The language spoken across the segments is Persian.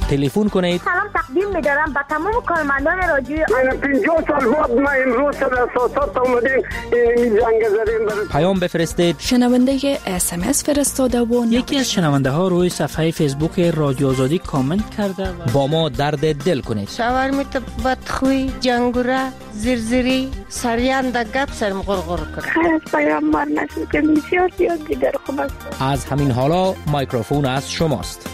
تلفن کنید. سلام تقدیم می‌دارم به تمام کارمندان رادیو. من 50 سال بعد ما امروز در اساسات اومدیم این زنگ زدیم. پیام بفرستید. شنونده SMS فرستاده و یکی از شنونده ها روی صفحه فیسبوک رادیو آزادی کامنت کرده و با ما درد دل کنید. شاورمیت بدخوی جنگوره زرزری سریان دگب سرم غرغر کنه. خیر از پیامبر نسل که بسیار دیگر خوب است. از همین حالا مایکروفون از شماست.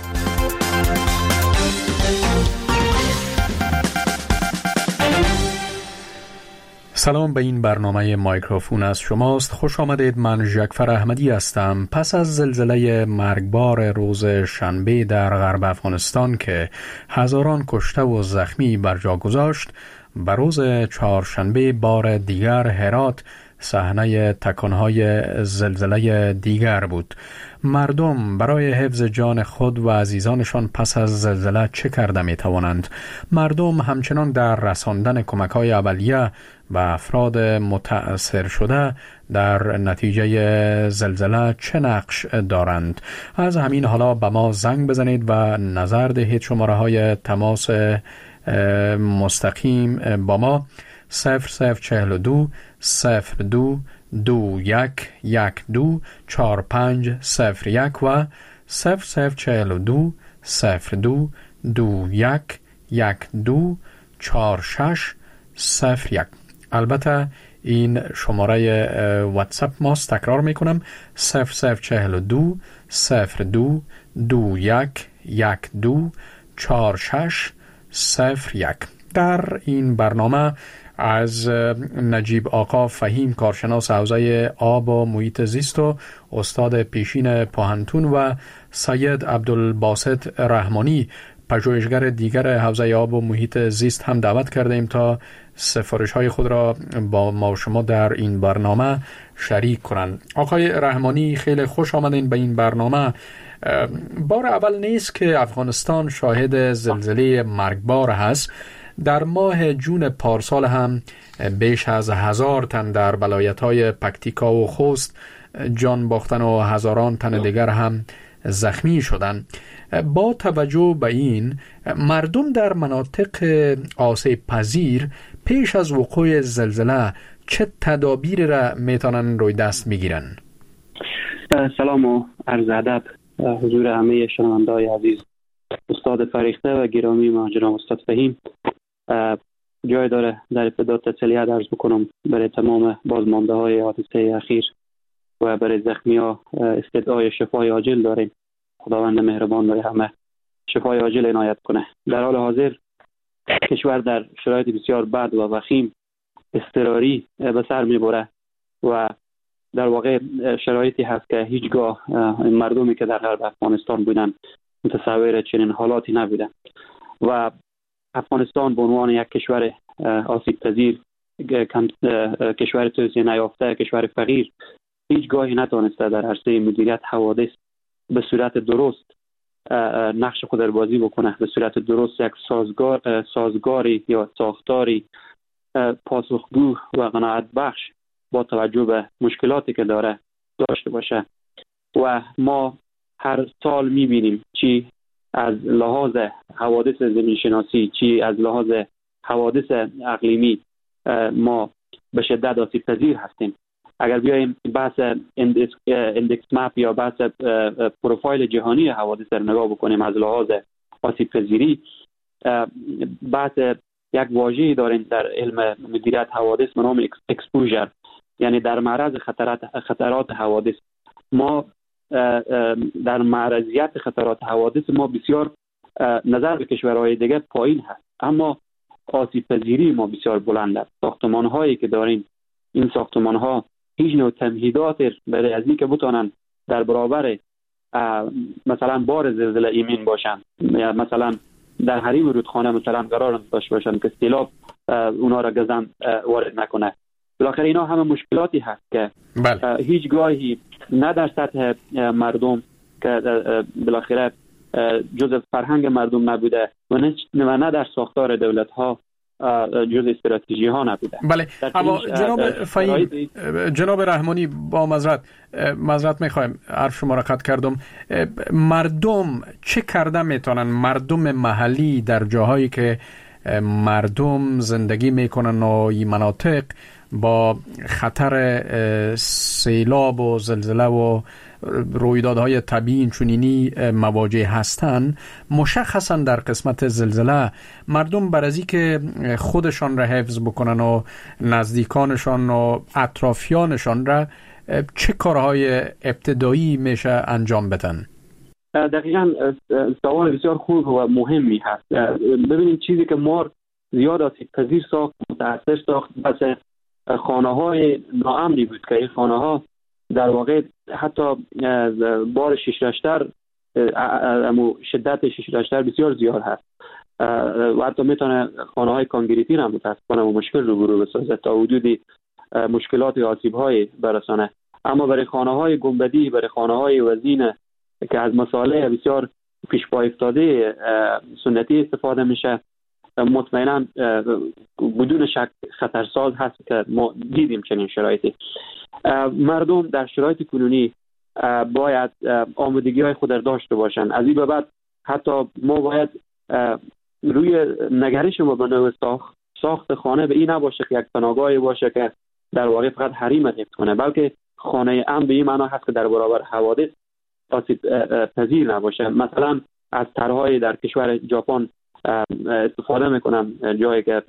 سلام به این برنامه مایکروفون از شماست. خوش آمدید. من ژکفر احمدی هستم. پس از زلزله مرگبار روز شنبه در غرب افغانستان که هزاران کشته و زخمی بر جا گذاشت، به روز چهارشنبه بار دیگر هرات صحنه تکانهای زلزله دیگر بود. مردم برای حفظ جان خود و عزیزانشان پس از زلزله چه کرده می توانند؟ مردم همچنان در رساندن کمک‌های اولیه و افراد متأثر شده در نتیجه زلزله چه نقش دارند؟ از همین حالا به ما زنگ بزنید و نظر دهید. شماره‌های تماس مستقیم با ما 0042 02 2112 4501 و 0042 02 2112 4601. البته این شماره واتساپ ماست. تکرار میکنم 0042 02 2112 4601. در این برنامه از نجیب آقا فهیم، کارشناس حوزه آب و محیط زیست و استاد پیشین پاهنتون، و سید عبدالباسط رحمانی، پژوهشگر دیگر حوزه آب و محیط زیست هم دعوت کردیم تا سفارش‌های خود را با ما و شما در این برنامه شریک کنند. آقای رحمانی، خیلی خوش آمدین به این برنامه. بار اول نیست که افغانستان شاهد زلزله مرگبار هست. در ماه جون پارسال هم بیش از 1000 تن در ولایت‌های پکتیکا و خوست جان باختن و هزاران تن دیگر هم زخمی شدند. با توجه به این، مردم در مناطق آسیب پذیر پیش از وقوع زلزله چه تدابیر را میتونن روی دست میگیرن؟ سلام و عرض ادب حضور همه شنونده‌های عزیز. استاد فریخته و گرامی ما جناب استاد فهیم، جای داره در ابتدا تسلیت عرض بکنم برای تمام بازمانده های حادثه اخیر و برای زخمی ها استدعای شفای عاجل داریم. خداوند مهربان برای همه شفای عاجل عنایت کنه. در حال حاضر کشور در شرایط بسیار بد و وخیم اضطراری به سر میبره و در واقع شرایطی هست که هیچگاه مردمی که در غرب افغانستان بودن متصور چنین حالاتی نبودن و افغانستان به عنوان یک کشور آسیب پذیر، کشور توسعه نیافته، کشور فقیر، هیچگاهی نتوانسته در عرصه مدیریت حوادث به صورت درست نقش خود را بازی بکنه، به صورت درست یک سازگاری یا ساختاری پاسخگو و قناعت بخش با توجه به مشکلاتی که داره داشته باشه. و ما هر سال می‌بینیم چی از لحاظ حوادث زمین شناسی، چی از لحاظ حوادث اقلیمی ما به شدت آسیب پذیر هستیم. اگر بیایم بحث اندکس مپ یا بحث پروفایل جهانی حوادث رو نگاه بکنیم از لحاظ آسیب پذیری، بحث یک واژه‌ای داریم در علم مدیریت حوادث به نام اکسپوژر، یعنی در معرض خطرات حوادث. ما در معرضیت خطرات حوادث ما بسیار نظر به کشورهای دیگر پایین هست، اما آسیب پذیری ما بسیار بلند است. ساختمان هایی که داریم، این ساختمان ها هیچ نوع تمهیدات برای از این که بتونن در برابر مثلا بار زلزله ایمن باشن، یا مثلا در حریم رودخانه مثلا قرار داشته باشن که سیلاب اونا را گزن وارد نکنه. بالاخره اینا همه مشکلاتی هست که هیچگاهی نه در سطح مردم که بالاخره جزء فرهنگ مردم نبوده و نه در ساختار دولت ها جز استراتژی ها نبوده. بله، اما جناب رحمانی با معذرت میخوایم حرف شما را قطع کردم. مردم چه کرده میتونن، مردم محلی در جاهایی که مردم زندگی میکنن و این مناطق با خطر سیلاب و زلزله و رویدادهای طبیعی چنینی مواجه هستند، مشخصا در قسمت زلزله مردم بر از اینکه خودشان را حفظ بکنن و نزدیکانشان و اطرافیانشان را چه کارهای ابتدایی میشه انجام بدن؟ دقیقاً سوال بسیار خوب و مهمی هست. ببینید چیزی که ما زیاد آسیب پذیر ساخت، متاثر ساخت، بس خانه‌های ناامنی بود که این خانه‌ها در واقع حتی بار 6 رشتر، شدت 6 رشتر بسیار زیاد هست و حتی میتونه خانه‌های کانکریتی هم متاسفانه و مشکل رو بسازه تا حدودی مشکلات و آسیب‌های برسانه. اما برای خانه‌های گنبدی، برای خانه‌های وزین که از مسائل بسیار پیش پا افتاده سنتی استفاده میشه، مطمئنا بدون شک خطرساز هست که ما دیدیم چنین شرایطی. مردم در شرایط کنونی باید آمادگی های خود را داشته باشند. از این به بعد حتی ما باید روی نگرش ما به نوع ساخت خانه به این نباشه که یک پناهگاهی باشه که در واقع فقط حریم حفظ کنه، بلکه خانه امن به این معنا هست که در برابر حوادث آسیب پذیر نباشه. مثلا از طرح‌های در کشور ژاپن استفاده میکنن، جایی که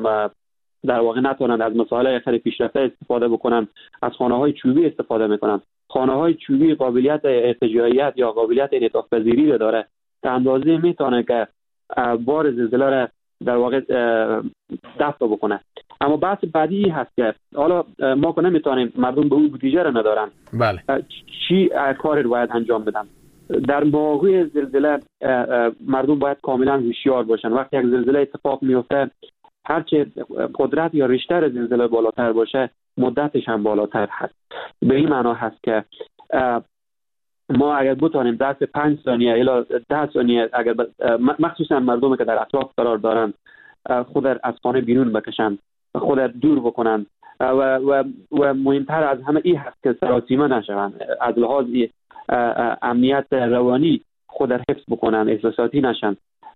در واقع نتونن از مسائل خیلی پیشرفته استفاده بکنن، از خانه‌های چوبی استفاده میکنن. خانه‌های چوبی قابلیت ارتجاعیت یا قابلیت انعطاف پذیری داره تا اندازه میتونه که بار زلزله را در واقع دفع بکنه. اما بحث بعدی هست که حالا ما که نمیتونیم، مردم به اون بودجه را ندارن. بله. چی کاری رو باید انجام بدن؟ در مواقع زلزله مردم باید کاملا هوشیار باشن. وقتی یک زلزله اتفاق میفته، هرچه قدرت یا ریشتر زلزله بالاتر باشه، مدتش هم بالاتر هست. به این معنا هست که ما اگر بتونیم دست 5 ثانیه الی 10 ثانیه، اگر مخصوصا مردمی که در اطراف قرار دارن، خود از خانه بیرون بکشن، خود دور بکنن و مهمتر از همه این هست که سراسیمه نشون، از لحاظ امنیت روانی خود را حفظ بکنن، احساساتی نشن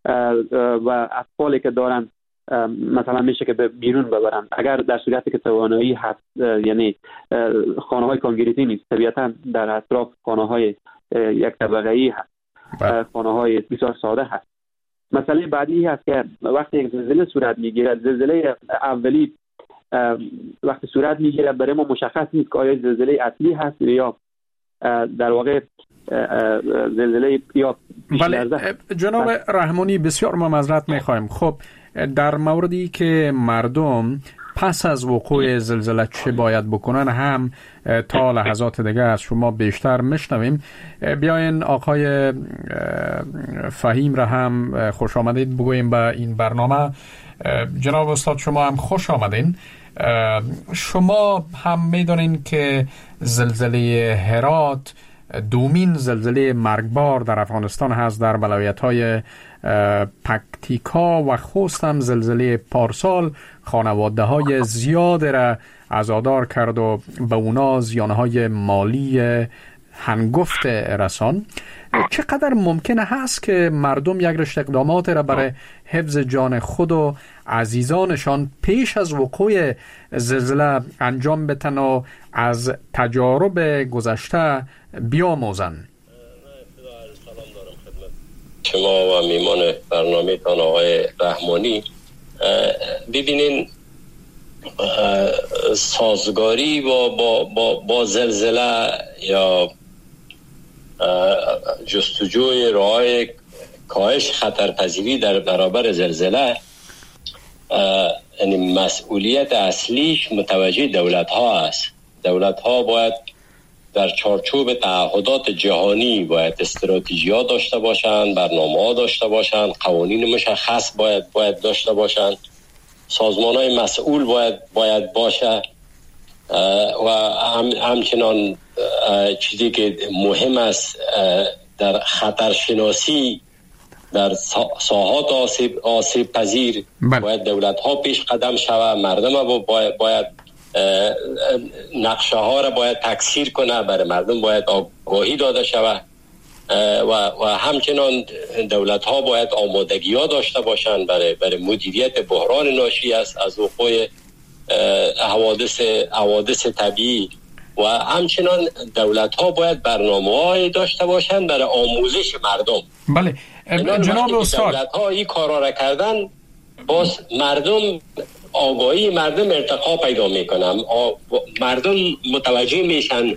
و اطفالی که دارن مثلا میشه که بیرون ببرن اگر در صورتی که توانایی هست. یعنی خانه های کانکریتی نیست، طبیعتا در اطراف خانه های یک طبقه‌ای هست، خانه های بسیار ساده هست. مسئله بعدی هست که وقتی یک زلزله صورت میگیره، زلزله اولی وقتی صورت میگیره برای ما مشخص نیست که آیا زلزله اصلی هست یا در واقع زلزله یا بله. جناب رحمانی بسیار معذرت میخوایم. خب در موردی که مردم پس از وقوع زلزله چه باید بکنن هم تا لحظات دیگه از شما بیشتر میشنویم. بیاین آقای فهیم را هم خوش آمدید بگوییم به این برنامه. جناب استاد شما هم خوش آمدین. شما هم میدونین که زلزله هرات دومین زلزله مرگبار در افغانستان هست. در ولایت‌های پکتیکا و خوست هم زلزله پارسال خانواده‌های زیاد را عزادار کرد و به اونا زیانهای مالی هنگفت رسان. چقدر ممکن هست که مردم یک رشته اقدامات را برای حفظ جان خود و عزیزانشان پیش از وقوع زلزله انجام بدن و از تجارب گذشته بیاموزن؟ شما و میمان برنامه تان آقای رحمانی، ببینین سازگاری با زلزله یا جستجوی راه کاهش خطرپذیری در برابر زلزله، یعنی مسئولیت اصلیش متوجه دولت ها است. دولت ها باید در چارچوب تعهدات جهانی باید استراتژی‌ها داشته باشند، برنامه‌ها داشته باشند، قوانین مشخص باید داشته باشند، سازمان‌های مسئول باید باشه و همچنان چیزی که مهم است در خطرشناسی در ساحات آسیب پذیر باید دولت ها پیش قدم شود، مردم باید نقشه ها را باید تکثیر کنه، برای مردم باید آگاهی داده شود و همچنان دولت ها باید آمادگی ها داشته باشند برای مدیریت بحران ناشی از وقوع حوادث طبیعی و همچنان دولت ها باید برنامه‌ای داشته باشند برای آموزش مردم. بله جناب استاد، دولت ها این کارا را کردن، باز آگاهی مردم ارتقا پیدا میکنن، مردم متوجه میشن،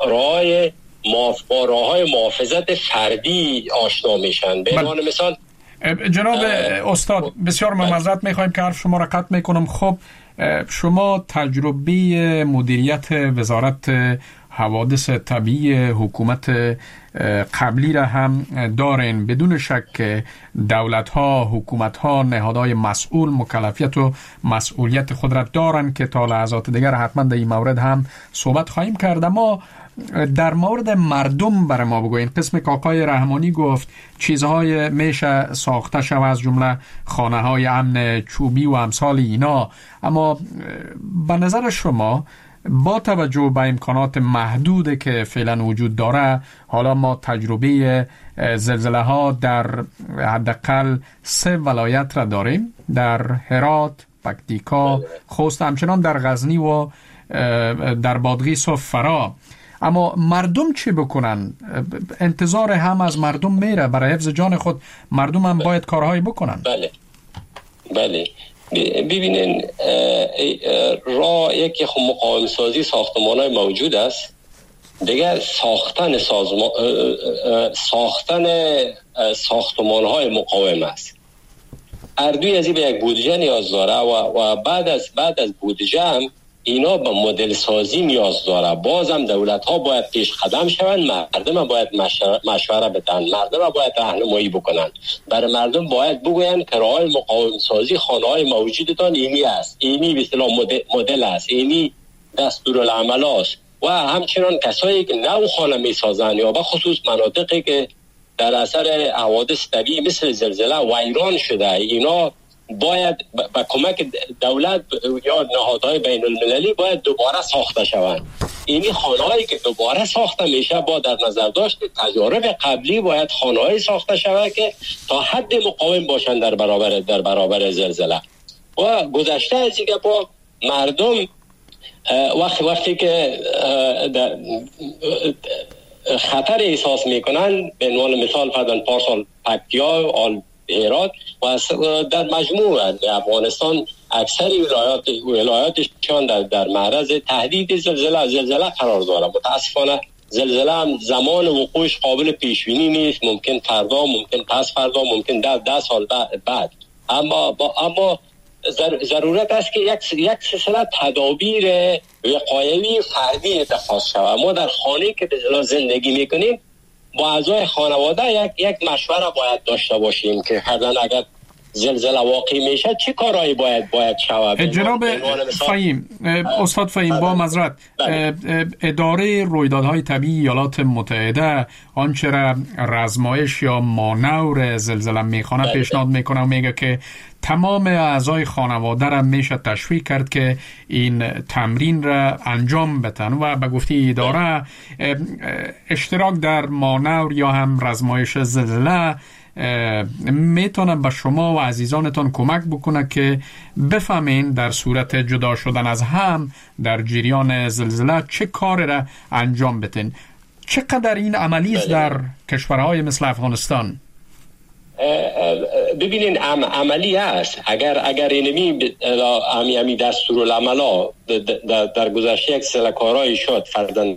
با راه‌های محافظت فردی آشنا میشن. به عنوان مثال جناب استاد بسیار معذرت میخوایم که حرف شما را قطع میکنم. خب شما تجربه مدیریت وزارت حوادث طبیعی حکومت قبلی را هم دارین. بدون شک دولت ها، حکومت ها، نهادهای مسئول مکلفیت و مسئولیت خود را دارن که تا لحظات دیگر حتما در این مورد هم صحبت خواهیم کرد. اما در مورد مردم برای ما بگوین. قسم که آقای رحمانی گفت چیزهای میشه ساخته شود، از جمله خانه های امن چوبی و امثال اینا، اما به نظر شما با توجه به امکانات محدود که فعلا وجود داره، حالا ما تجربه زلزله ها در حداقل 3 ولایت را داریم، در هرات، پکتیکا، خوست، همچنان در غزنی و در بادغیس و فرا. اما مردم چی بکنن؟ انتظار هم از مردم میره، برای حفظ جان خود مردم هم باید کارهایی بکنن. بله ببینین، یکی مقاوم سازی ساختمان موجود است، دیگر ساختن ساختمان های مقاوم است. اردوی از این به یک بودجه نیاز داره و بعد از بودجه هم اینا به مدل سازی نیاز داره. بازم دولت ها باید پیش قدم شوند، مردم باید مشوره بدن، مردم باید راهنمایی بکنن، برای مردم باید بگوین که راه مقاوم سازی خانه های موجودتان اینی است، اینی به اصطلاح مدل است، اینی دستورالعمل است. و همچنان کسایی که نو خانه می سازن یا به خصوص مناطقی که در اثر حوادث طبیعی مثل زلزله ویران شده، اینا باید با کمک دولت یا نهادهای بین المللی باید دوباره ساخته شوند. اینی خانه‌هایی که دوباره ساخته میشه با در نظر داشت تجارب قبلی باید خانه‌هایی ساخته شود که تا حد مقاوم باشند در برابر زلزله. و گذشته از اینکه با مردم وقتی که خطر احساس میکنن، به عنوان مثال فرضاً پارسال پکتیا، هرات و در مجموع افغانستان اکثر ولایاتشان در معرض تهدید زلزله قرار داره. متاسفانه زلزله هم زمان وقوعش قابل پیش بینی نیست، ممکن فردا، ممکن پس فردا، ممکن 10 سال بعد. اما ضرورت است که یک سلسله تدابیر وقایوی فردی اتخاذ شود. ما در خانه که زندگی میکنیم با اعضای خانواده یک مشوره باید داشته باشیم که اگر زلزله واقع میشه چه کارهایی باید شود. جناب فهیم، استاد فهیم، با معذرت، اداره رویدادهای طبیعی ایالات متحده آنچه را رزمایش یا مانور زلزله میخوانه پیشنهاد میکنه و میگه که تمام اعضای خانواده را میشه تشویق کرد که این تمرین را انجام بدن و به گفته اداره اشتراک در مانور یا هم رزمایش زلزله میتونه به شما و عزیزانتان کمک بکنه که بفهمین در صورت جدا شدن از هم در جریان زلزله چه کار را انجام بدین. چقدر این عملی است در کشورهای مثل افغانستان؟ ببینین عملی است. اگر اینمی دستورالعملا در گذشته یک سری کارایی شد، فرضاً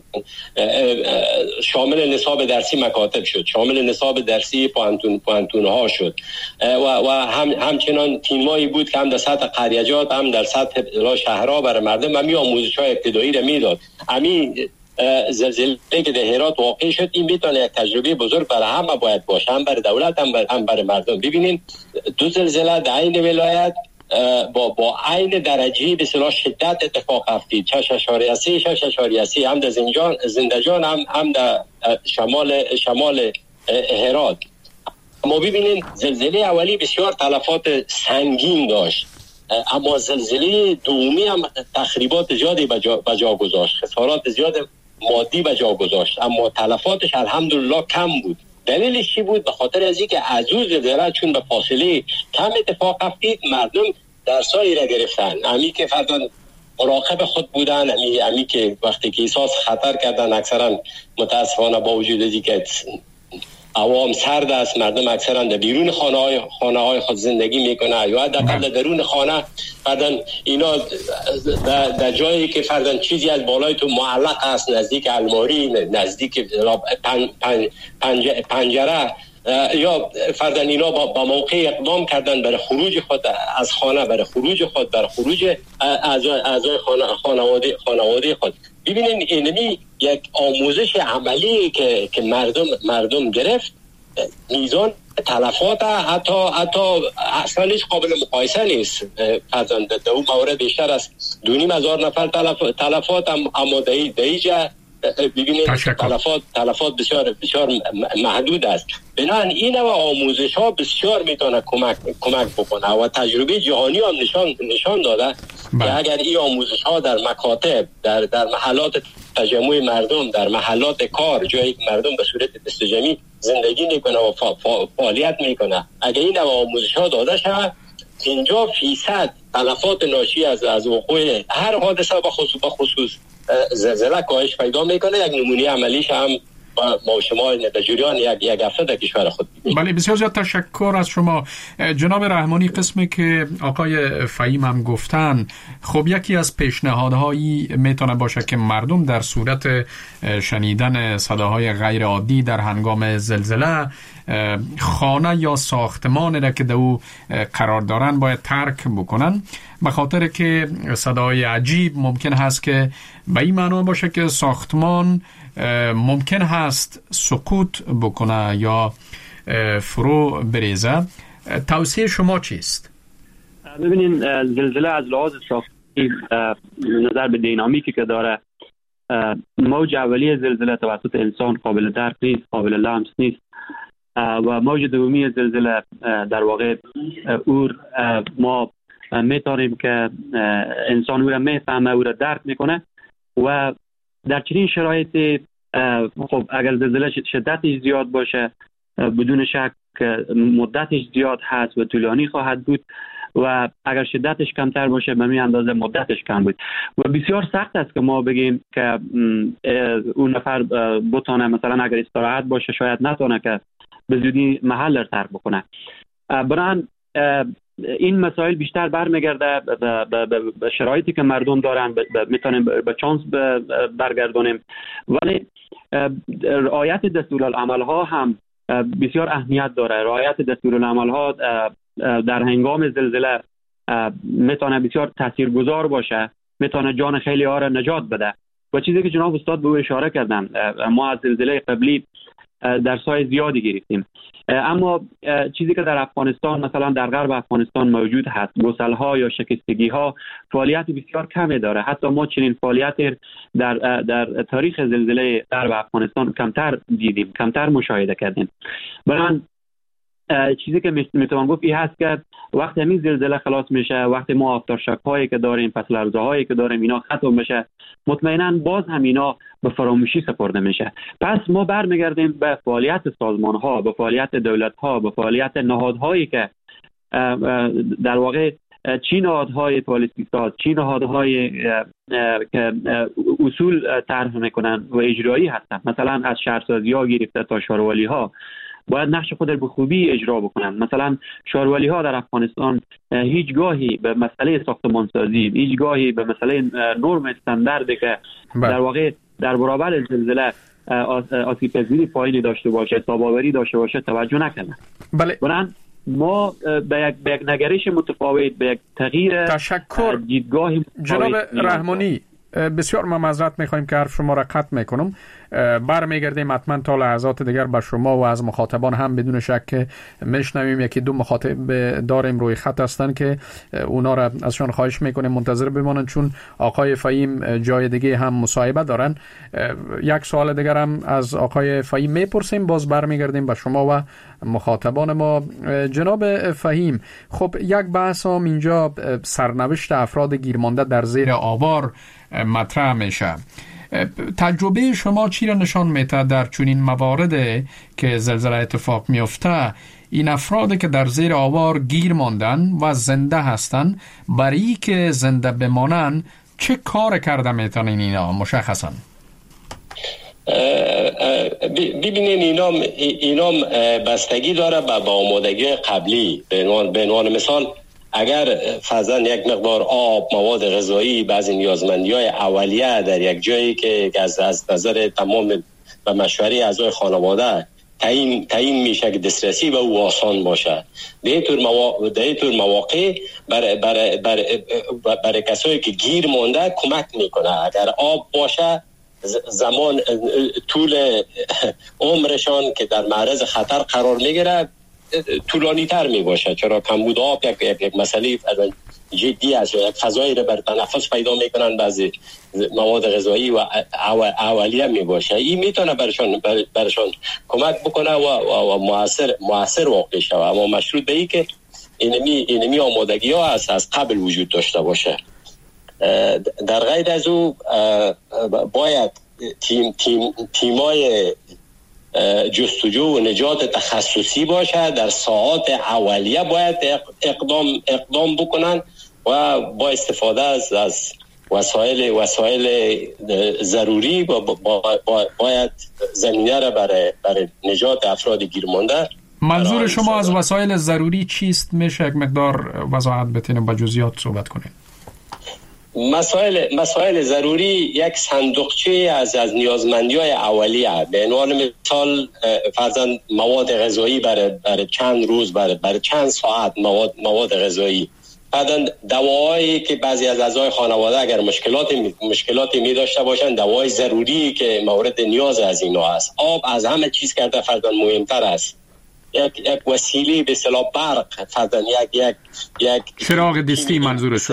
شامل نصاب درسی مکاتب شد، شامل نصاب درسی پوانتون ها شد و همچنان تیمایی بود که هم در سطح قریجات هم در سطح شهرها برای مردم همی آموزش‌های ابتدایی را میداد. زلزله که در هرات واقع شد، این میتونه یک تجربه بزرگ برای همه باید باشه، هم برای دولت هم برای مردم. ببینین 2 زلزله در این ولایت با عین درجه به اصطلاح شدت اتفاق افتید، 6.3 هم در زندجان هم در شمال هرات. ما ببینید زلزله اولی بسیار تلفات سنگین داشت، اما زلزله دومی هم تخریبات زیادی به جا گذاشت، خسارات زیاد مادی به جا گذاشت، اما تلفاتش الحمدلله کم بود. دلیلش چی بود؟ به خاطر از اینکه از اون زلزله چون به فاصله کم اتفاق افتید، مردم درسایی را گرفتن، امی که فرضاً مراقب خود بودن، امی که وقتی که احساس خطر کردن، اکثرا متاسفانه با وجود از اینکه عوام سرد است، مردم اکثرا در بیرون خانه های خود زندگی میکنه یا در درون خانه، بعدن اینا در جایی که فردن چیزی از بالای تو معلق است، نزدیک الماری، نزدیک پنجره، یا فردن اینا با موقع اقدام کردن برای خروج خود از خانه، برای خروج خود، برای خروج اعضای خانواده خود. ببینید اینمی یک آموزش عملی که مردم گرفت، میزان تلفات حتی اصلا هیچ قابل مقایسه نیست. فرضاً در اون مورد بیشتر از 2,500 نفر تلفات، اما در اینجا ببینید تلفات بسیار محدود است. بنابراین این نوع آموزش ها بسیار میتونه کمک بکنه و تجربه جهانی هم نشان داده که اگر این آموزش ها در مکاتب، در محلات تجمع مردم، در محلات کار، جایی که مردم به صورت دستجمعی زندگی میکنه و فعالیت میکنه، اگر این نوع آموزش ها داده شود، 50% تلفات ناشی از وقوع هر حادثه به خصوص زلزله کاهش پیدا میکنه. یک نمونه عملیش هم ما شما در جریان یک هفته در کشور خود می‌بینیم. بله، بسیار زیاد تشکر از شما جناب رحمانی. قسمی که آقای فهیم هم گفتن، خب یکی از پیشنهادهایی میتونه باشه که مردم در صورت شنیدن صداهای غیر عادی در هنگام زلزله خانه یا ساختمان را که در او قرار دارن باید ترک بکنن، به خاطر که صدای عجیب ممکن هست که به این معنا باشه که ساختمان ممکن هست سقوط بکنه یا فرو بریزه. توصیه شما چیست؟ ببینین، زلزله از لحاظ ساختی نظر به دینامیکی که داره، موج اولیه زلزله توسط انسان قابل درک نیست، قابل لمس نیست، و موج دومی زلزله در واقع ما میتونیم که انسان او را میفهمه، او را درک میکنه، و در چنین شرایطی خب اگر زلزله شدتش زیاد باشه، بدون شک مدتش زیاد هست و طولانی خواهد بود، و اگر شدتش کمتر باشه به همین اندازه مدتش کم بود، و بسیار سخت است که ما بگیم که اون نفر بتونه مثلا اگر استراحت باشه شاید نتونه که به زودی محل را ترک بکنه. بران این مسائل بیشتر برمیگرده به شرایطی که مردم دارن، میتونیم به چانس برگردونیم، ولی رعایت دستورالعمل ها هم بسیار اهمیت داره. رعایت دستورالعمل ها در هنگام زلزله میتونه بسیار تاثیرگذار باشه، میتونه جان خیلی ها را نجات بده. و چیزی که جناب استاد به او اشاره کردن، ما از زلزله قبلی درس‌های زیادی گرفتیم، اما چیزی که در افغانستان، مثلا در غرب افغانستان موجود هست، گسل‌ها یا شکستگی‌ها، فعالیت بسیار کمی داره. حتی ما چنین فعالیتی در تاریخ زلزله غرب افغانستان کمتر دیدیم، کمتر مشاهده کردیم. برای چیزی که میتوان گفت این هست که وقتی همین زلزله خلاص میشه، وقتی ما آفترشک هایی که داریم، پس لرزه هایی که داریم، اینا ختم میشه، مطمئنا باز هم اینا به فراموشی سپرده میشه. پس ما برمیگردیم به فعالیت سازمان ها، به فعالیت دولت ها، به فعالیت نهادهایی که در واقع چی نهادهای پالیسی ساز، چی نهادهای که اصول طرح میکنن و اجرایی هستن، مثلا از شهرسازی ها گرفته تا شاروالی ها، باید نقش خود را به خوبی اجرا بکنن. مثلا شاروالی ها در افغانستان هیچگاهی به مسئله ساختمانسازی، هیچگاهی به مسئله نرم استانداردی که در واقع در برابر زلزله آسیب پذیری پایینی داشته باشه، تاباوری داشته باشه توجه نکنن. بله. برن ما به یک نگرش متفاوت، به یک تغییر تشکر دیدگاه جناب رحمانی. بسیار معذرت میخوایم که حرف شما را قطع میکنم. برمیگردیم حتما تا لحظات دیگر به شما و از مخاطبان هم بدون شک که میشنویم. یکی دو مخاطب داریم روی خط هستن که اونا را ازشان خواهش میکنیم منتظر بمانند، چون آقای فهیم جای دیگه هم مصاحبه دارن. یک سوال دیگر هم از آقای فهیم میپرسیم، باز برمیگردیم به شما و مخاطبان ما. جناب فهیم، خب یک بحث هم اینجا سرنوشت افراد گیرمانده در زیر آوار مطرح میشه. تجربه شما چی را نشان میده در چنین مواردی که زلزله اتفاق میفته؟ این افرادی که در زیر آوار گیر ماندن و زنده هستن، برای که زنده بمانن چه کار کرده میتونین اینا مشخصا؟ ببینین اینا بستگی داره به آمادگی قبلی. به عنوان مثال اگر فرضاً یک مقدار آب، مواد غذایی، بعضی نیازمندی‌های اولیه در یک جایی که از نظر تمام و مشورت اعضای خانواده تعیین میشه که دسترسی به او آسان باشه، در این طور مواقع برای کسایی که گیر مانده کمک میکنه. اگر آب باشه، زمان طول عمرشان که در معرض خطر قرار میگیره طولانی تر می باشه، چرا کمبود آب یک مسئله جدی است. یک فضایی رو بر تنفس پیدا میکنن، بعضی مواد غذایی و اولیه می باشه. این میتونه برشان کمک بکنه و موثر واقع شود، اما مشروط به این که اینمی آمادگی ها از قبل وجود داشته باشه. در غیر از او باید تیمای جستجو و نجات تخصصی باشه. در ساعات اولیه باید اقدام بکنن و با استفاده از وسایل ضروری باید زمینه را برای نجات افراد گیرمانده. منظور شما از وسایل ضروری چیست؟ میشه یک مقدار وضاحت بتینیم، با جزئیات صحبت کنیم؟ مسائل ضروری یک صندوقچه از نیازمندی‌های اولیه. به عنوان مثال فرضاً مواد غذایی برای چند روز، برای چند ساعت مواد غذایی. بعداً دواهایی که بعضی از اعضای خانواده اگر مشکلاتی می داشته باشند، دواهای ضروری که مورد نیاز از اینا است. آب از همه چیز کرده فرضاً مهمتر است. یک وسیله به اصطلاح برق، فرضاً یک چراغ دستی منظورش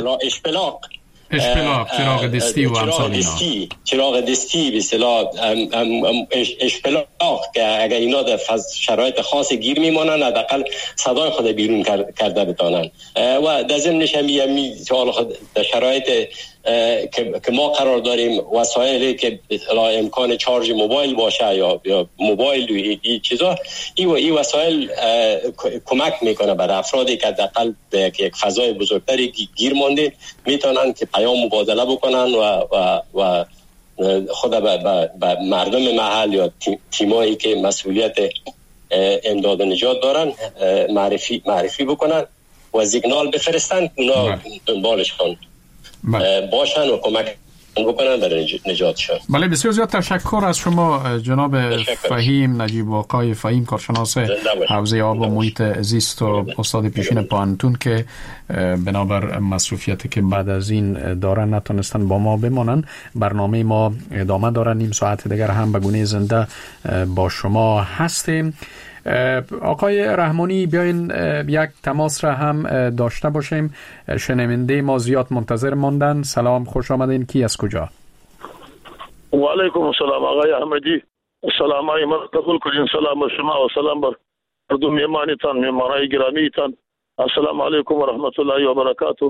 چراغ دستی و امثال اینا. چراغ دستی به اصطلاح اشپلاق که اگر اینا در شرایط خاص گیر میمانن، حداقل صدای خود بیرون کرده بتانن. و در ضمنش هم در شرایط که ما قرار داریم وسایلی که امکان چارج موبایل باشه یا موبایل و این چیزا، این وسایل کمک میکنه برای افرادی که حداقل به یک فضای بزرگتری گیر مانده میتونن که پیام مبادله بکنن و خود به مردم محل یا تیمایی که مسئولیت امداد و نجات دارن معرفی بکنن و سیگنال بفرستن، اونا دنبالش کنن باشن و کمک بکنن برای نجاتشان. بله، بسیار زیاد تشکر از شما جناب فهیم نجیب آقای فهیم، کارشناس حوزه آب و محیط زیست و استاد پیشین پوهنتون که بنابر مصروفیتی که بعد از این دارن نتونستن با ما بمانن. برنامه ما ادامه داره، نیم ساعت دیگر هم به گونه زنده با شما هستیم. آقای رحمانی، بیاین یک تماس را هم داشته باشیم. شنونده ما زیاد منتظر ماندن. سلام، خوش آمدین. کی از کجا؟ و علیکم السلام آقای احمدی. سلام های من قبول کنین. سلام بر شما و سلام بر مردم میمانیتان، میمانای گرامیتان. السلام علیکم و رحمت الله و برکاته.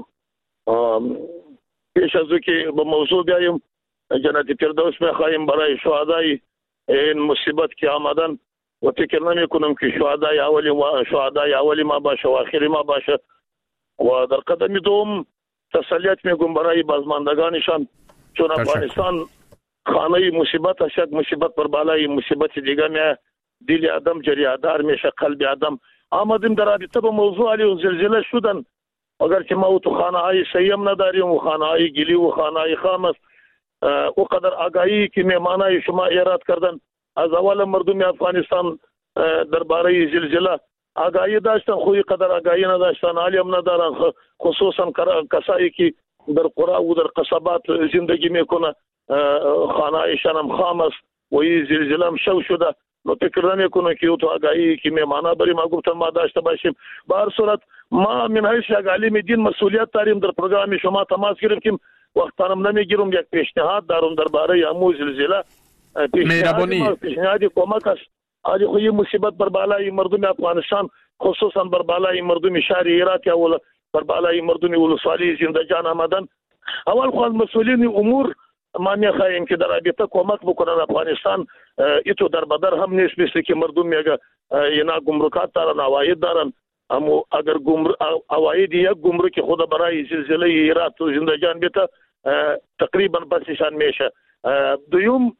پیش از او که به موضوع بیاییم، جنت فردوس میخواهیم برای شهدای این مصیبت که آمدن و فکر نمی کنم که شهدای اولی ما باشه و آخری ما باشه. و در قدم دوم تسلیت میگم برای بازماندگانشان، چون افغانستان خانه مصیبت اشد مصیبت بر بالای مصیبت دیگه میه. دل آدم جریادار میشه، قلب آدم. آمدیم در رابطه با موضوع علی و زلزله شدن، اگر که ما تو خانه های سیم نداریم و خانه های گلی و خانه های خام است، او قدر آگاهی که میمانای شما ایراد کردن از اول مردم افغانستان درباره زلزله آگاهی داشتن، خوی قدر آگاهی نداشتن، علم ندارن، خصوصا کسایی که در قرى و در قصبات زندگی میکنه، خانهایشان هم خام است و این زلزله هم شو شده. نو فکر نمیکنه که تو آگاهی که میمانه بریم ما گفتن ما داشته باشیم. به هر صورت ما من حیث یک عالم دین مسئولیت داریم در پروگرام شما تماس گرفتیم، وقتم نمیگیرم، یک پیشنهاد دارم درباره همون زلزله. پیشنهاد کمک است. آری خو مصیبت بر بالای مردم افغانستان، خصوصا بر بالای مردم شهر هرات یا بر بالای مردم ولسوالی زندجان آمدن. اول خو مسئولین امور ما میخواهیم که در رابطه کمک بکنن افغانستان. ایتو در بدر هم نیست، مثل که مردم میگه اینا گمرکات دارن، عواید دارن، اما اگر عواید یک گمرک خود برای زلزله هرات و زندجان بیته تقریبا بسشان میشه. دوم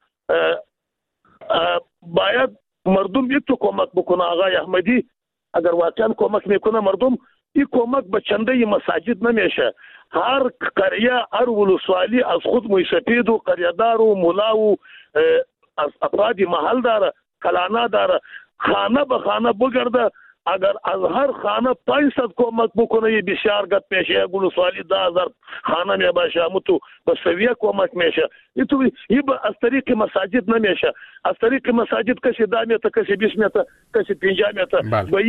باید مردم ایتو کمک بکنه. آقای احمدی اگر واقعا کمک میکنه مردم، این کمک به چنده مساجد نمیشه. هر قریه، هر ولسوالی از خود مستفید و قریه‌دار و ملا و از افراد محل داره، کلانه داره، خانه به خانه بگرده. اگر از هر خانه 500 کمک بکنه یه بسیار گت میشه. یک ولسوالی 10,000 خانه می باشه، اما تو به سویه کمک میشه. این از طریق مساجد نمیشه. از طریق مساجد کسی 10 متر، کسی 20 متر، کسی 50 متر.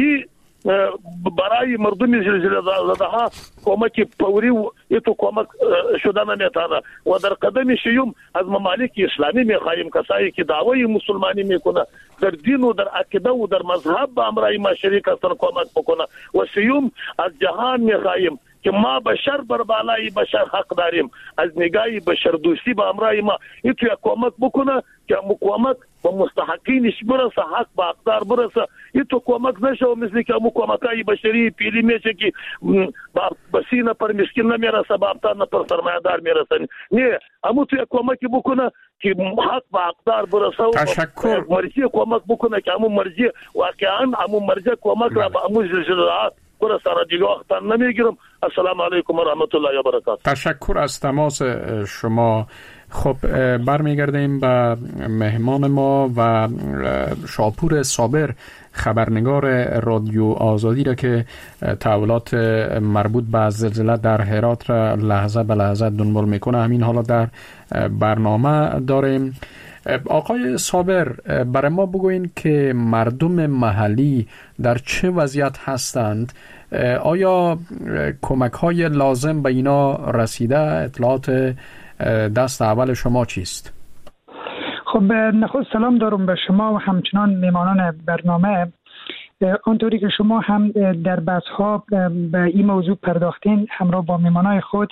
برای مردم زلزله زده ها کمک فوری ایتو کمک شده نمیتونه. و در قدم شیوم از ممالک اسلامی میخواهیم کسایی که دعوی مسلمانی میکنه در دین و در عقیده و در مذهب با امرای ما شریک هستن کمک بکنه. و سیوم از جهان میخواهیم که ما بشر بر بالای بشر حق داریم، از نگاهی بشر دوستی با امرای ما ایتو کمک بکنه که کمک با مستحقینش برسه، حق با اقدار برسه. ایتو کمک نشه مثل که کمکای بشری پیلی میشه که بسینه پر مسکین نمیرسه، بابتانه پر سرمایه‌دار میرسه. نه، اما تو کمکی بکنه که حق با اقدار برسه و تشکر. مرجع کمک بکنه که همون مرجع واقعا همون مرجع کمک را به همون زلزله‌ات برسه. را دیگه وقت نمیگیرم. السلام علیکم و رحمت الله و برکاته. تشکر از تماس شما. خب برمیگردیم به مهمان ما و شاپور صابر، خبرنگار رادیو آزادی را که تحولات مربوط به زلزله در هرات را لحظه به لحظه دنبال میکنه. همین حالا در برنامه داریم. آقای صابر، برای ما بگوین که مردم محلی در چه وضعیت هستند؟ آیا کمک های لازم به اینا رسیده؟ اطلاعات دست اول شما چیست؟ خب نخست سلام دارم به شما و همچنان میمانان برنامه. آنطوری که شما هم در بحث‌ها به این موضوع پرداختین همراه با میمانای خود،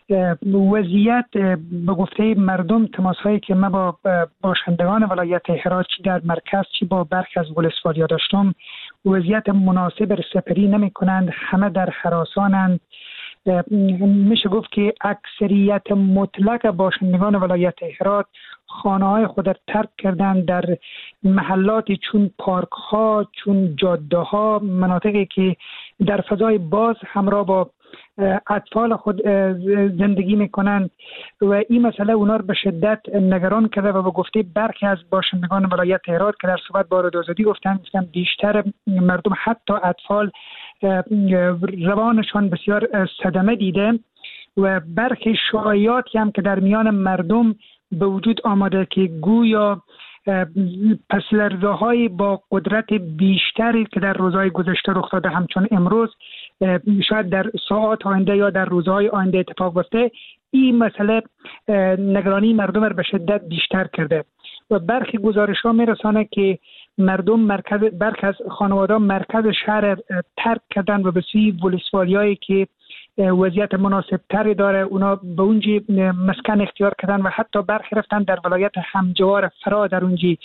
وضعیت به گفته مردم، تماس‌هایی که من با باشندگان ولایت هرات چی در مرکز چی با برخی از ولسوالیا داشتم، وضعیت مناسب سپری نمی‌کنند، همه در هراسانند. میشه گفت که اکثریت مطلق باشندگان ولایت هرات خانه‌های خود را ترک کردند. در محلاتی چون پارک‌ها، چون جاده‌ها، مناطقی که در فضای باز همراه با اطفال خود زندگی میکنند و این مسئله اونا رو به شدت نگران کرده و به گفته برخی از باشندگان ولایت هرات که در صحبت با رادیو آزادی گفتن بیشتر مردم حتی اطفال روانشان بسیار صدمه دیده و برخی شایعاتی هم که در میان مردم به وجود آمده که گویا پس‌لرزه‌های با قدرت بیشتری که در روزهای گذشته رخ داده همچون امروز شاید در ساعات آینده یا در روزهای آینده اتفاق بیفته، این مسئله نگرانی مردم را به شدت بیشتر کرده و برخی گزارش‌ها میرسانه که مردم برخی از خانواده‌ها مرکز شهر ترک کردن و به سوی ولسوالیایی که وضعیت مناسب تری داره اونا به اونجی مسکن اختیار کردن و حتی برخی رفتن در ولایت همجوار فرا در اونجی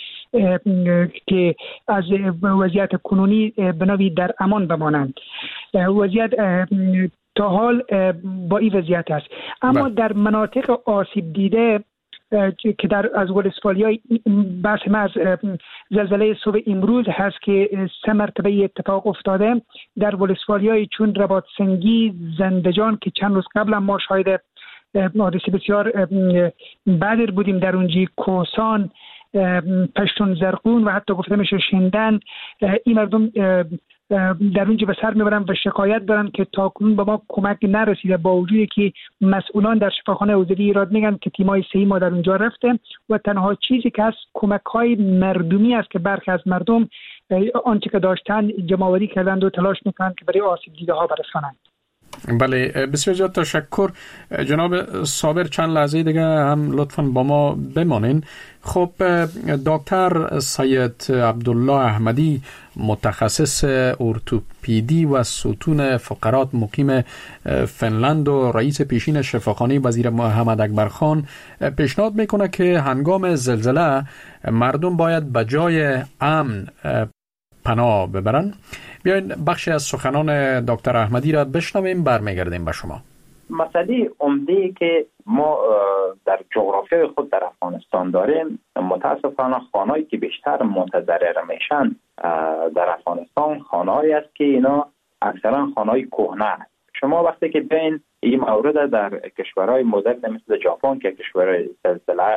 که از وضعیت کنونی بنوی در امان بمانند. وضعیت تا حال با این وضعیت است. اما در مناطق آسیب دیده که در از ولسوالیای بحث ما از زلزله صبح امروز هست که 3 مرتبه اتفاق افتاده در ولسوالیای چون رباط سنگی، زندجان که چند روز قبل ما شاهد حادثه بسیار بدی بودیم در اونجی، کوهسان، پشتون زرقون و حتی گفته میشه شندن، این مردم در اونجا به سر میبرن و شکایت دارن که تاکنون به ما کمک نرسیده، با وجودی که مسئولان در شفاخانه اوزدی ایراد میگن که تیمای صحی ما در اونجا رفته و تنها چیزی که از کمک‌های مردمی است که برخی از مردم آنچه که داشتن جمع‌آوری کردند و تلاش میکنند که برای آسیب دیده ها برسانند. بله، بسیار زیاد تشکر جناب صابر. چند لحظه دیگه هم لطفاً با ما بمانین. خب دکتر سید عبدالله احمدی، متخصص ارتوپدی و ستون فقرات، مقیم فنلند و رئیس پیشین شفاخانه وزیر محمد اکبر خان، پیشنهاد میکنه که هنگام زلزله مردم باید به جای امن پناه ببرن. بیاین بخشی از سخنان دکتر احمدی را بشنویم، برمیگردیم به شما. مسئله عمده که ما در جغرافیای خود در افغانستان داریم، متاسفانه خانهایی که بیشتر متضرر میشن در افغانستان خانهایی است که اینا اکثرا خانه‌های کهنه است. شما وقتی که بین این مورد در کشورهای مدرن مثل ژاپن که کشورهای زلزله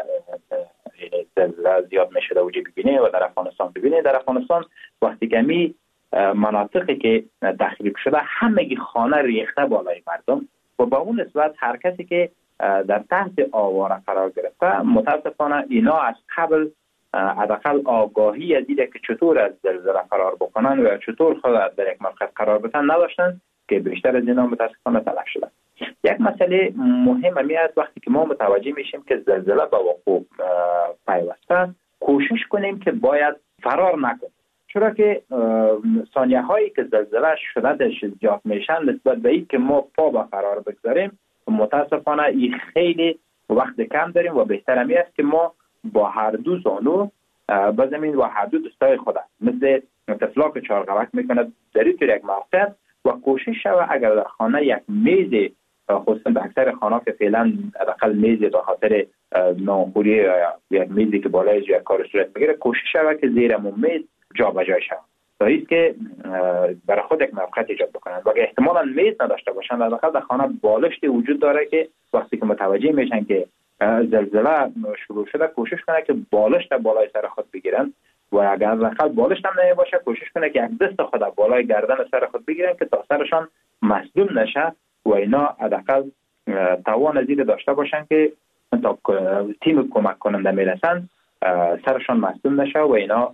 زیاد میشه وجود ببینید و در افغانستان ببینید، در افغانستان وقتی که می مناطقی که تخریب شده همگی خانه ریخته بالای مردم و با اون نسبت هر کسی که در تحت آواره قرار گرفته، متاسفانه اینا از قبل حداقل آگاهی از اینکه که چطور از زلزله فرار بکنن و چطور خود در یک موقعیت قرار بتن نداشتن که بیشتر از اینا متاسفانه تلف شدن. یک مسئله مهم همی است وقتی که ما متوجه میشیم که زلزله به وقوع پیوسته، کوشش کنیم که باید فرار نکنیم، چرا که ثانیه هایی که زلزله شدتش زیاد میشن نسبت به این که ما پا به فرار بگذاریم، متاسفانه این خیلی وقت کم داریم و بهتر همی است که ما با هر دو زانو بزنیم و هر دو دستای خود مثل تفلاک چارقوک میکنه در این یک موقعیت و کوشش شود اگر در خانه یک میز، خصوصا در اکثر خانه که فعلا حداقل میز به خاطر ناخوری یا یک میزی که بالای یک کار صورت بگیره، کوشش شود که زیر میز جا به جای شود تا اینکه که برای خود یک موقعیت ایجاد بکنن و اگر احتمالاً میز نداشته باشن، حداقل در خانه بالشتی وجود داره که وقتی که متوجه میشن که زلزله شروع شده کوشش کنه که بالشت بالای سر خود بگیرن و اگر حداقل بالشت هم نمیباشه کوشش کنه که یک دست خود بالای گردن سر خود بگیرن که تا سرشان مصدوم نشه و اینا حداقل توان از این داشته باشن که تا تیم کمک کننده میرسن سرشان مصدوم نشه و اینا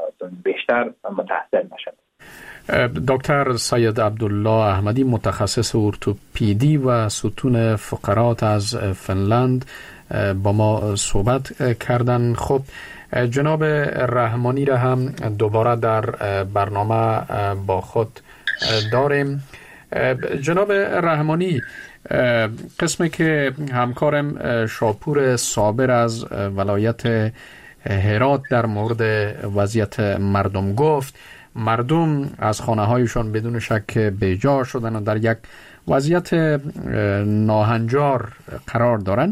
بیشتر متاثر نشن. دکتر سید عبدالله احمدی، متخصص ارتوپدی و ستون فقرات از فنلند، با ما صحبت کردن. خب جناب رحمانی را هم دوباره در برنامه با خود داریم. جناب رحمانی، قسمی که همکارم شاپور صابر از ولایت هرات در مورد وضعیت مردم گفت، مردم از خانه هایشان بدون شک بیجا شدن و در یک وضعیت ناهنجار قرار دارن.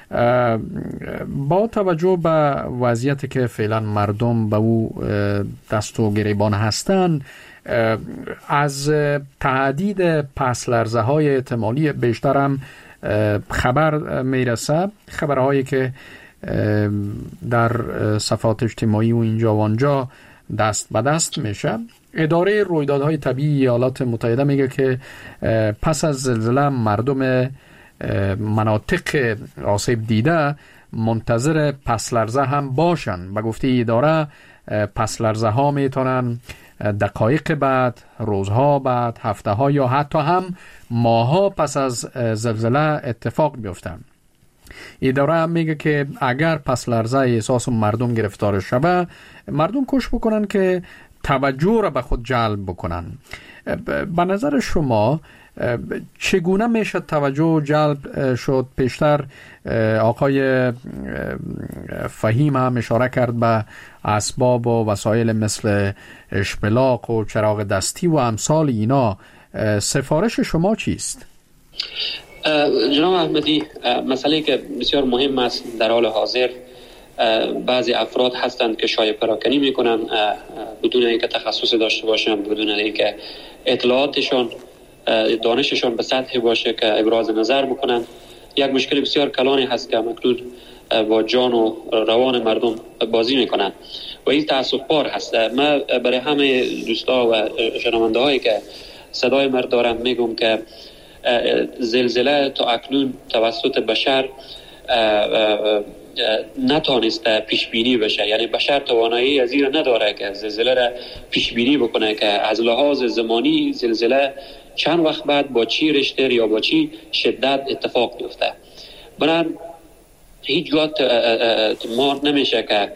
با توجه به وضعیتی که فعلا مردم به او دست و گریبان هستند، از تهدید پس لرزه های احتمالی بیشتر هم خبر میرسه، خبرهایی که در صفحات اجتماعی و اینجا و آنجا دست به دست میشه. اداره رویدادهای طبیعی ایالات متحده میگه که پس از زلزله مردم مناطق آسیب دیده منتظر پس لرزه هم باشن. به گفته اداره پس لرزه ها میتونن دقایق بعد، روزها بعد، هفته ها یا حتی هم ماها پس از زلزله اتفاق بیفتن. اداره هم میگه که اگر پس لرزه احساس مردم گرفتار شده، مردم کوشش بکنن که توجه را به خود جلب بکنن. به نظر شما چگونه میشه توجه جلب شد؟ پیشتر آقای فهیم هم اشاره کرد به اسباب و وسایل مثل اشپلاق و چراغ دستی و امثال اینا. سفارش شما چیست؟ جناب احمدی، مسئله که بسیار مهم است در حال حاضر، بعضی افراد هستند که شایع پراکنی میکنن بدون اینکه تخصص داشته باشن، بدون اینکه اطلاعاتشان، دانششان به سطحی باشه که ابراز نظر بکنن. یک مشکل بسیار کلانی هست که مکنون با جان و روان مردم بازی میکنن و این تأسف‌بار هست. من برای همه دوستا و شنونده هایی که صدای مرد دارم میگم که زلزله تا اکنون توسط بشر نتانسته پیش بینی بشه، یعنی بشر توانایی از این نداره که زلزله را پیش بینی بکنه که از لحاظ زمانی زلزله چند وقت بعد با چی رشتر یا با چی شدت اتفاق بیفته. برای هیچ جا ما نمیشه که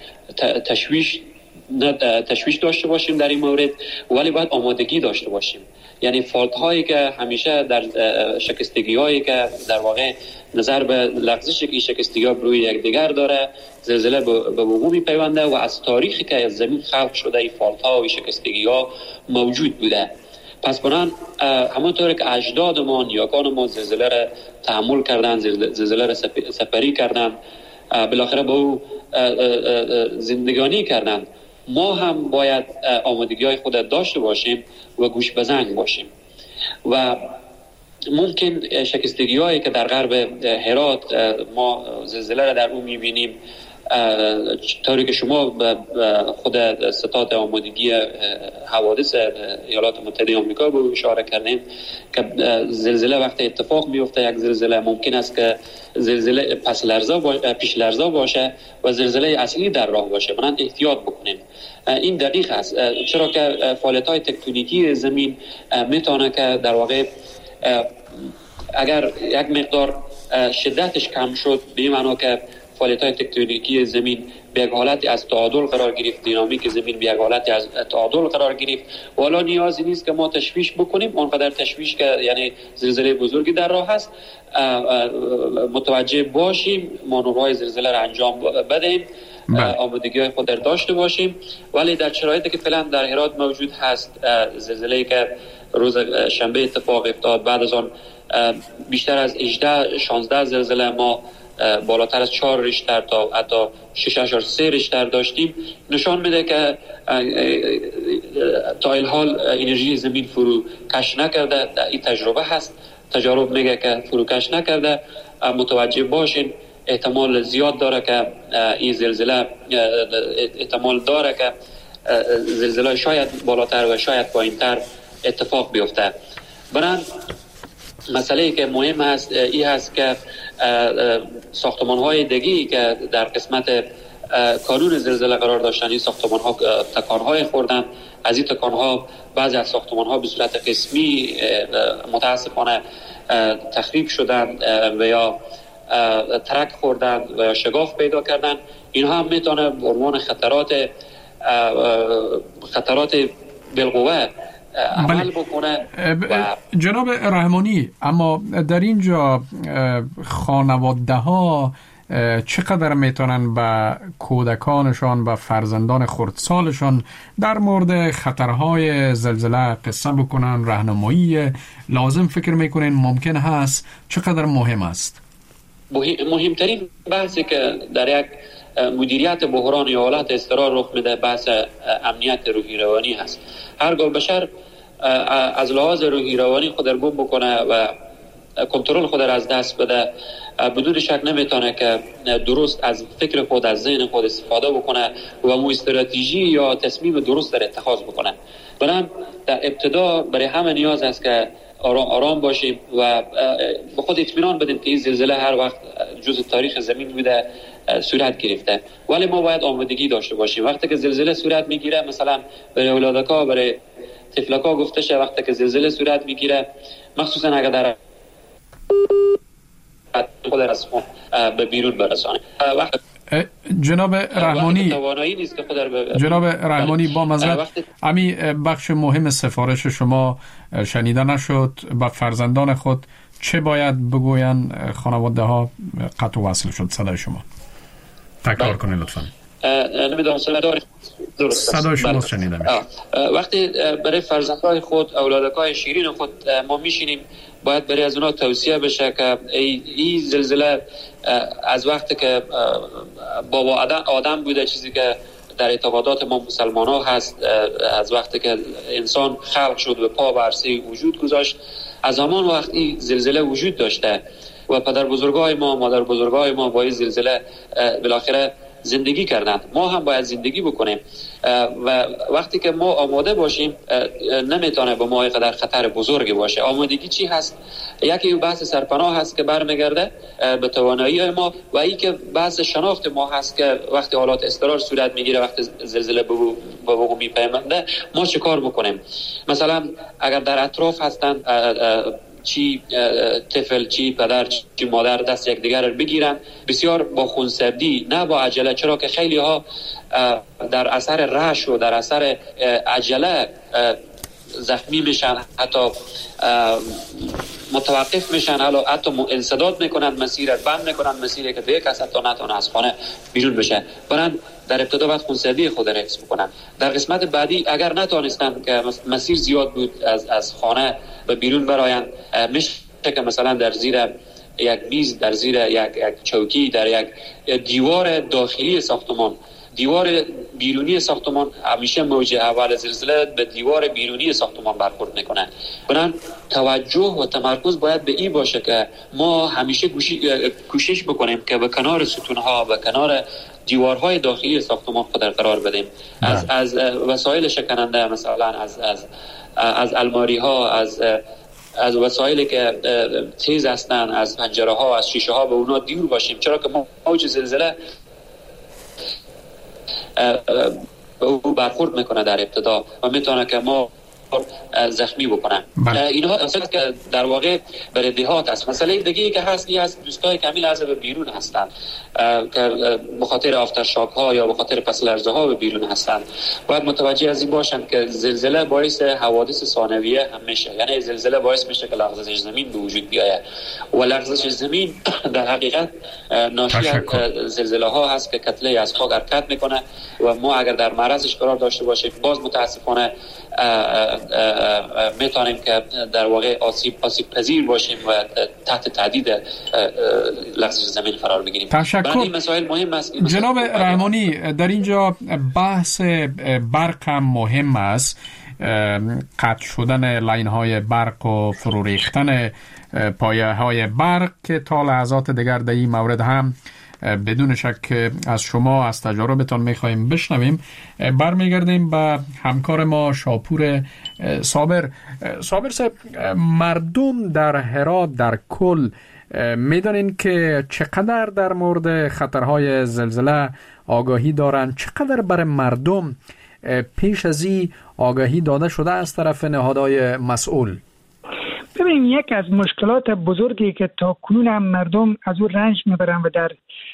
تشویش داشته باشیم در این مورد، ولی باید آمادگی داشته باشیم. یعنی فالت هایی که همیشه در شکستگی هایی که در واقع نظر به لغزش که شکستگی ها روی یکدیگر داره، زلزله به وقوع میپیونده و از تاریخی که از زمین خلق شده این فالت ها و شکستگی ها موجود بوده. پس بنان همونطور که اجداد ما نیاکان ما زلزله را تحمل کردن، زلزله را سپری کردن، بالاخره با او زندگانی کردن، ما هم باید آمادگی های خود داشته باشیم و گوش به زنگ باشیم. و ممکن شکستگی هایی که در غرب هرات ما زلزله را در اون میبینیم، طوری که شما خود ستاد آمادگی حوادث ایالات متحده آمریکا به اشاره کردیم که زلزله وقتی اتفاق میفته، یک زلزله ممکن است که زلزله پیش لرزا باشه و زلزله اصلی در راه باشه. برای احتیاط بکنیم. این دقیق است، چرا که فعالیت‌های تکتونیکی زمین میتونه که در واقع اگر یک مقدار شدتش کم شد، به معنی که فعالیت‌های تکتونیکی زمین به یک حالتی از تعادل قرار گرفت، دینامیک زمین به یک حالتی از تعادل قرار گرفت، والا نیازی نیست که ما تشویش بکنیم. اونقدر تشویش که یعنی زلزله بزرگی در راه هست، متوجه باشیم، مانورهای زلزله را انجام بدهیم، آمادگی خود را داشته باشیم. ولی در شرایطی که فعلا در هرات موجود هست، زلزله‌ای که روز شنبه اتفاق افتاد، بعد از آن بیشتر از 18-16 زلزله ما بالاتر از 4 ریشتر تا حتی 6.3 ریشتر داشتیم، نشان میده که تا این حال انرژی زمین فروکش نکرده. این تجربه هست، تجارب میگه که فروکش نکرده. متوجه باشین، احتمال زیاد داره که این زلزله احتمال داره که زلزله شاید بالاتر و شاید پایینتر اتفاق بیفته. برای مسئله که مهم هست این هست که ساختمان‌های دیگی که در قسمت کانون زلزله قرار داشتن، این ساختمان‌ها تکان‌های خوردن. از این تکان‌ها بعضی از ساختمان‌ها به صورت قسمی متاسفانه تخریب شدن و یا ترک خوردن و یا شگاف پیدا کردن. اینها هم میتونه به عنوان خطرات بالقوه عمل بکنه. جناب رحمانی، اما در اینجا خانواده ها چقدر میتونن با کودکانشان و فرزندان خردسالشان در مورد خطرهای زلزله قصه بکنن؟ راهنمایی لازم فکر میکنین ممکن هست؟ چقدر مهم است؟ مهمترین بحثی که در یک مدیریت بحران یا حالت اضطرار رخ میده بحث امنیت روحی روانی هست. هرگاه بشر از لحاظ روحی روانی خود را گم بکنه و کنترل خود را از دست بده، بدون شک نمیتونه که درست از فکر خود، از ذهن خود استفاده بکنه و مو استراتژی یا تصمیم درست در اتخاذ بکنه. برای در ابتدا برای همه نیاز است که آرام باشیم و به خود اطمینان بدیم که این زلزله هر وقت جزء تاریخ زمین بوده، صورت گرفته. ولی ما باید آمادگی داشته باشیم. وقتی که زلزله صورت میگیره، مثلا برای اولادکا، برای طفلکا گفته شه، وقتی که زلزله صورت میگیره، مخصوصا اگر در خود از به بیرون برسانه. جناب رحمانی با مزد امی بخش مهم سفارش شما شنیده نشد. با فرزندان خود چه باید بگوین خانواده ها؟ قطع وصل شد صدای شما. تکرار کنید لطفا. نمیدونم صدای شما شنیده میشه. وقتی برای فرزندان خود، اولادکای شیرین خود ما میشینیم، باید برای از اونا توصیه بشه که این زلزله از وقتی که بابا آدم بوده، چیزی که در اعتقادات ما مسلمان ها هست، از وقتی که انسان خلق شد و پا بر عرصه وجود گذاشت، از همان وقت این زلزله وجود داشته و پدر بزرگای ما، مادر بزرگای ما با این زلزله بالاخره زندگی کردند. ما هم باید زندگی بکنیم و وقتی که ما آماده باشیم نمیتونه به ما اینقدر خطر بزرگی باشه. آمادگی چی هست؟ یکی بحث سرپناه هست که برمیگرده به توانایی ما و این که بحث شناخت ما هست که وقتی حالات اضطرار صورت میگیره، وقتی زلزله به وقوع میپیونده ما چه کار بکنیم. مثلا اگر در اطراف هستن چی طفل، چی پدر، چی مادر دست یکدیگر رو بگیرن، بسیار با خونسردی، نه با عجله، چرا که خیلی ها در اثر رعش و در اثر عجله زخمی میشن، حتی متوقف میشن، حتی انسداد میکنن مسیر، بند میکنن مسیری که دیگه کس حتی نتونه از خانه بیرون بشه. برن در ابتدا باید خونسردی خود را حفظ بکنن. در قسمت بعدی اگر نتونستن که مسیر زیاد بود از خانه به بیرون براین، میشه که مثلا در زیر یک میز، در زیر یک چوکی، در یک دیوار داخلی ساختمان، دیوار بیرونی ساختمان همیشه موج اول زلزله به دیوار بیرونی ساختمان برخورد میکنه. بنابراین توجه و تمرکز باید به این باشه که ما همیشه کوشش بکنیم که به کنار ستونها و کنار دیوارهای داخلی ساختمان خود قرار بدیم. از وسایل شکننده، مثلا از الماری ها، از وسایلی که تیز هستن، از پنجره ها، از شیشه ها به اونا دور باشیم، چرا که موج زلزله به او برخورد میکنه در ابتدا و میتونه که ما زخمی بکنن. اینها اصلا که در واقع برای دهات است. مسئله دیگه که هست این است دوستای کمیل از به بیرون هستن که به خاطر آفترشاک ها یا به خاطر پس لرزه ها به بیرون هستن، باید متوجه از این باشن که زلزله باعث حوادث ثانویه هم میشه. یعنی زلزله باعث میشه که لغزش زمین به وجود بیاید و لغزش زمین در حقیقت ناشی از زلزله ها هست که کتله از خاک حرکت میکنه و ما اگر در معرضش قرار داشته باشیم باز متاسفانه میتونیم که در واقع آسیب پذیر باشیم و تحت تهدید لغزش زمین قرار بگیریم. تشکر. این مسائل مهم است. جناب رحمانی، در اینجا بحث برق هم مهم است. قطع شدن لاین های برق و فرو ریختن پایه های برق که تا لحظات دیگر در این مورد هم بدون شک از شما، از تجاربتان میخواییم بشنویم. برمیگردیم به همکار ما شاپور صابر. صابر صاحب، مردم در هرات در کل میدانین که چقدر در مورد خطرهای زلزله آگاهی دارن؟ چقدر برای مردم پیش از این آگاهی داده شده از طرف نهادهای مسئول؟ ببینیم، یک از مشکلات بزرگی که تا کنون هم مردم از اون رنج میبرن و در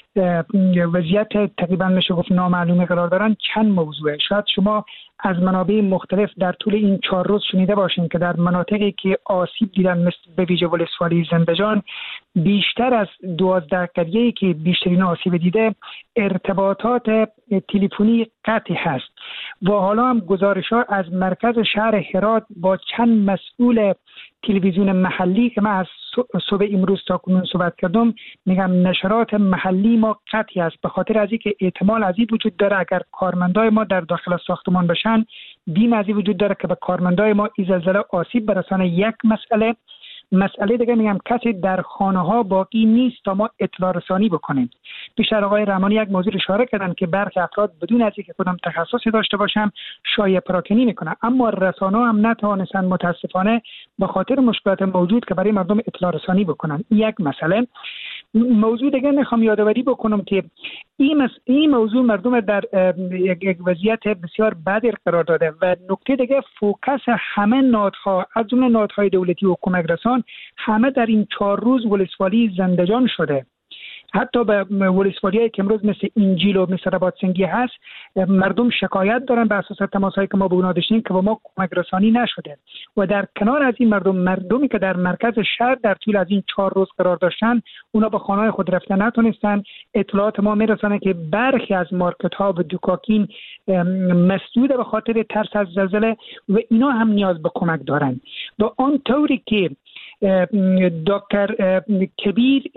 وضعیت تقریبا میشه گفت نامعلومه قرار دارن چند موضوعه. شاید شما از منابع مختلف در طول این 4 روز شنیده باشین که در مناطقی که آسیب دیدن مثل به ویژه ولسوالی زندجان، بیشتر از 12 قریه‌ای که بیشترین آسیب دیده ارتباطات تلفنی قطعی هست و حالا هم گزارش‌ها از مرکز شهر هرات با چند مسئول تلویزیون محلی که من از صبح امروز تا کنون صحبت کردم میگم نشرات محلی ما قطعی است، به خاطر از اینکه احتمال از این وجود داره اگر کارمندای ما در داخل ساختمان باشن، بیم از این وجود داره که به کارمندای ما این زلزله آسیب برسانه. یک مسئله دیگه میگم کسی در خانه ها باقی نیست تا ما اطلاع رسانی بکنیم. بیشتر آقای رحمانی یک موضوع اشاره کردن که برخی افراد بدون از اینکه کدام تخصصی داشته باشن شایعه پراکنی میکنن، اما رسانه‌ها هم نتوانستن متاسفانه به خاطر مشکلات موجود که برای مردم اطلاع رسانی بکنن. یک مسئله. موضوع دیگه میخوام یادآوری بکنم که این موضوع مردم در یک وضعیت بسیار بدی قرار داده و نکته دیگه فوکس همه نهادها از جمله نهادهای دولتی و کمک رسان همه در این 4 روز ولسوالی زندجان شده. حتی به ولسوالی‌هایی که امروز مثل انجیل و مثل رباط‌سنگی هست مردم شکایت دارن به اساس تماس‌هایی که ما به اونا داشتیم که با ما کمک رسانی نشده و در کنار از این مردمی که در مرکز شهر در طول از این 4 روز قرار داشتن اونا به خانه‌های خود رفتن نتونستن. اطلاعات ما میرسونه که برخی از مارکت‌ها و دکاکین مسدود به خاطر ترس از زلزله و اینا هم نیاز به کمک دارن. و آن طوری که دکتر کبیر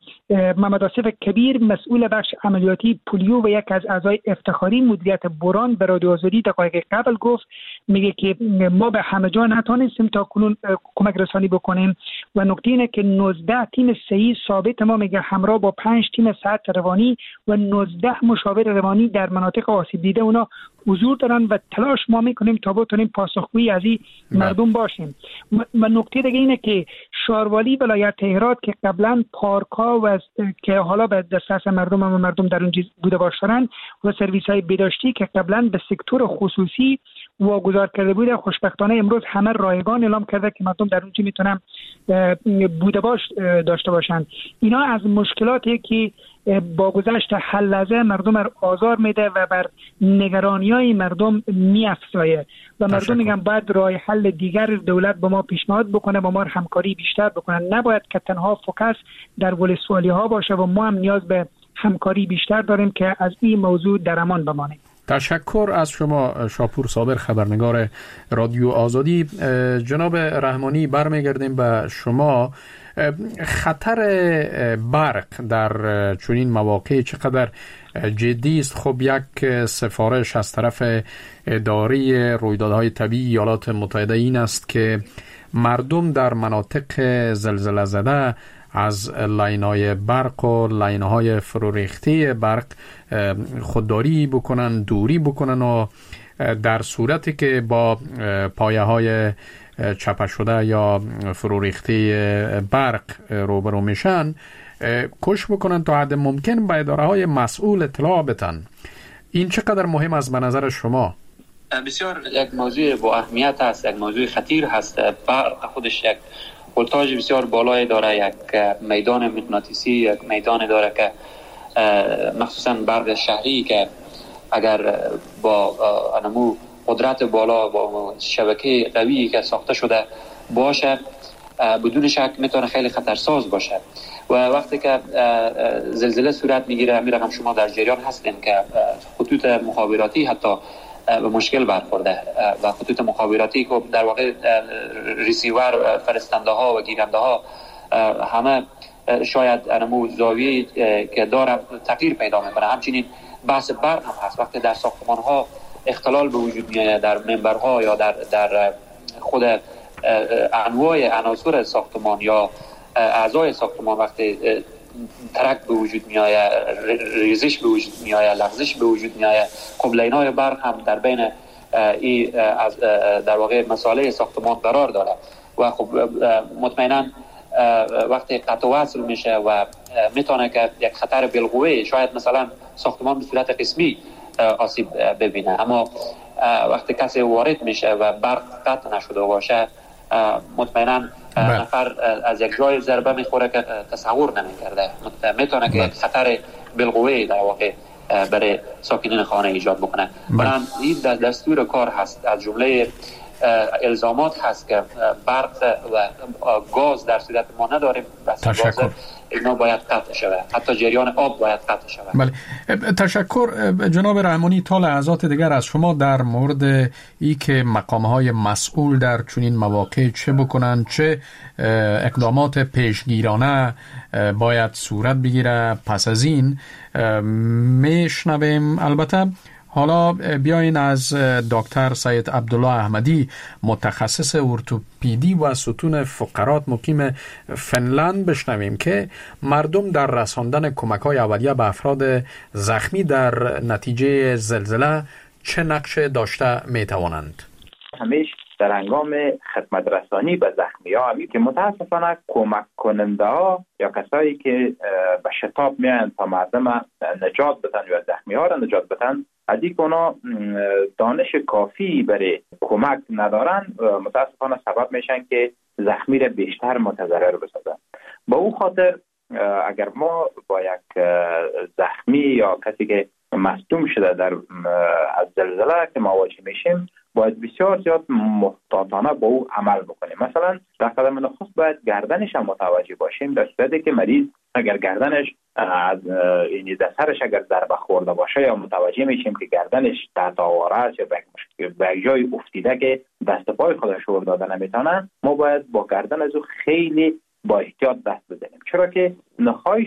محمد آصف کبیر مسئول بخش عملیاتی پولیو و یک از اعضای افتخاری مدیریت بوران به رادیو آزادی دقایق قبل گفت، میگه که ما به همه جا نتونستیم تا کنون کمک رسانی بکنیم و نکته اینه که 19 تیم صحی ثابت ما میگه همراه با 5 تیم صحت روانی و 19 مشاور روانی در مناطق آسیب دیده اونا حضور دارن و تلاش ما میکنیم تا بتونیم پاسخگویی از این مردم باشیم. و نکته دیگه اینه که شاروالی ولایت هرات که قبلا پارک‌ها و که حالا به دسترس مردم و مردم در اونجا بوده باشن و سرویس‌های بهداشتی که قبلا به سکتور خصوصی واگذار کرده بوده، خوشبختانه امروز همه رایگان اعلام کرده که مردم در اونجا میتونن بوده باش داشته باشن. اینا از مشکلاتی که با گذشت هر لحظه مردم را آزار میده و بر نگرانی‌های مردم می‌افزایه و مردم میگن باید راه حل دیگر دولت با ما پیشنهاد بکنه، با ما همکاری بیشتر بکنن، نباید که تنها فوکس در ولسوالی‌ها باشه و ما هم نیاز به همکاری بیشتر داریم که از این موضوع در امان بمانیم. تشکر از شما شاپور صابر، خبرنگار رادیو آزادی. جناب رحمانی، برمیگردیم به شما. خطر برق در چنین مواقع چقدر جدی است؟ خب یک سفارش از طرف اداره رویدادهای طبیعی ایالات متحده این است که مردم در مناطق زلزله زده از لاین‌های برق و لاین‌های فروریخته برق خودداری بکنن، دوری بکنن و در صورتی که با پایه‌های چپه شده یا فروریخته برق روبرو میشن کش بکنن تا حد ممکن به اداره‌های مسئول اطلاع بدن. این چقدر مهم است به نظر شما؟ بسیار یک موضوع با اهمیت است، یک موضوع خطیر هست. برق خودش یک ولتاژ بسیار بالای داره، یک میدان مغناطیسی، یک میدان داره که مخصوصا برق شهری که اگر با انمو قدرت بالا با شبکه قوی که ساخته شده باشه بدون شک میتونه خیلی خطرساز باشه. و وقتی که زلزله صورت میگیره، همین رقم شما در جریان هستین که خطوط مخابراتی حتی به مشکل برخورده و خطوط مخابراتی که در واقع ریسیور فرستنده ها و گیرنده ها همه شاید انمو زاویه که داره تغییر پیدا میکنه. همچنین بحث برق هم هست. وقتی در ساختمان ها اختلال به وجود میاد، در منبرها یا در خود انواع عناصر ساختمان یا اعضای ساختمان، وقتی ترک به وجود میآید، ریزش به وجود میآید، لغزش به وجود میآید، خب لینای برق هم در بین این از در واقع مسائل ساختمان قرار داره و خب مطمئنا وقتی قطع وصل میشه و میتونه که یک خطر بالقوه، شاید مثلا ساختمان به صورت قسمی آسیب ببینه، اما وقتی کسی وارد میشه و برق قطع نشده باشه مطمئنا نفر از یک جای ضربه میخوره که تصور نمیکرده، میتونه که یک خطر بالقوه در واقع برای ساکنین خانه ایجاد بکنه. برای این دستور کار هست، از جمله الزامات هست که برق و گاز در صورت ما نداریم، بس گاز اینا باید قطع شود، حتی جریان آب باید قطع شود. بله، تشکر جناب رحمانی. تا لحظات دیگر از شما در مورد ای که مقام‌های مسئول در چنین مواقع چه بکنن، چه اقدامات پیشگیرانه باید صورت بگیره پس از این میشنویم. البته حالا بیاین از دکتر سید عبدالله احمدی، متخصص ارتوپدی و ستون فقرات مقیم فنلند بشنویم که مردم در رساندن کمک‌های اولیه به افراد زخمی در نتیجه زلزله چه نقش داشته می‌توانند؟ همیشه در هنگام خدمت رسانی به زخمی ها که متاسفانه کمک کننده ها یا کسایی که به شتاب میان تا مردم نجات بدن یا زخمی ها را نجات بدن، ادی اونا دانش کافی برای کمک ندارن، متاسفانه سبب میشن که زخمی را بیشتر متضرر بسازن. با اون خاطر اگر ما با یک زخمی یا کسی که مصدوم شده در از زلزله که مواجه میشیم باید بسیار زیاد محتاطانه با او عمل بکنیم. مثلا در قدم نخست باید گردنش هم متوجه باشیم، در صورتی که مریض اگر گردنش از این سرش اگر ضربه خورده باشه یا متوجه میشیم که گردنش تحت آواره است یا به جای افتیده که دست پای خودش ور داده نمیتونه، ما باید با گردن از او خیلی با احتیاط دست بزنیم، چرا که نخهای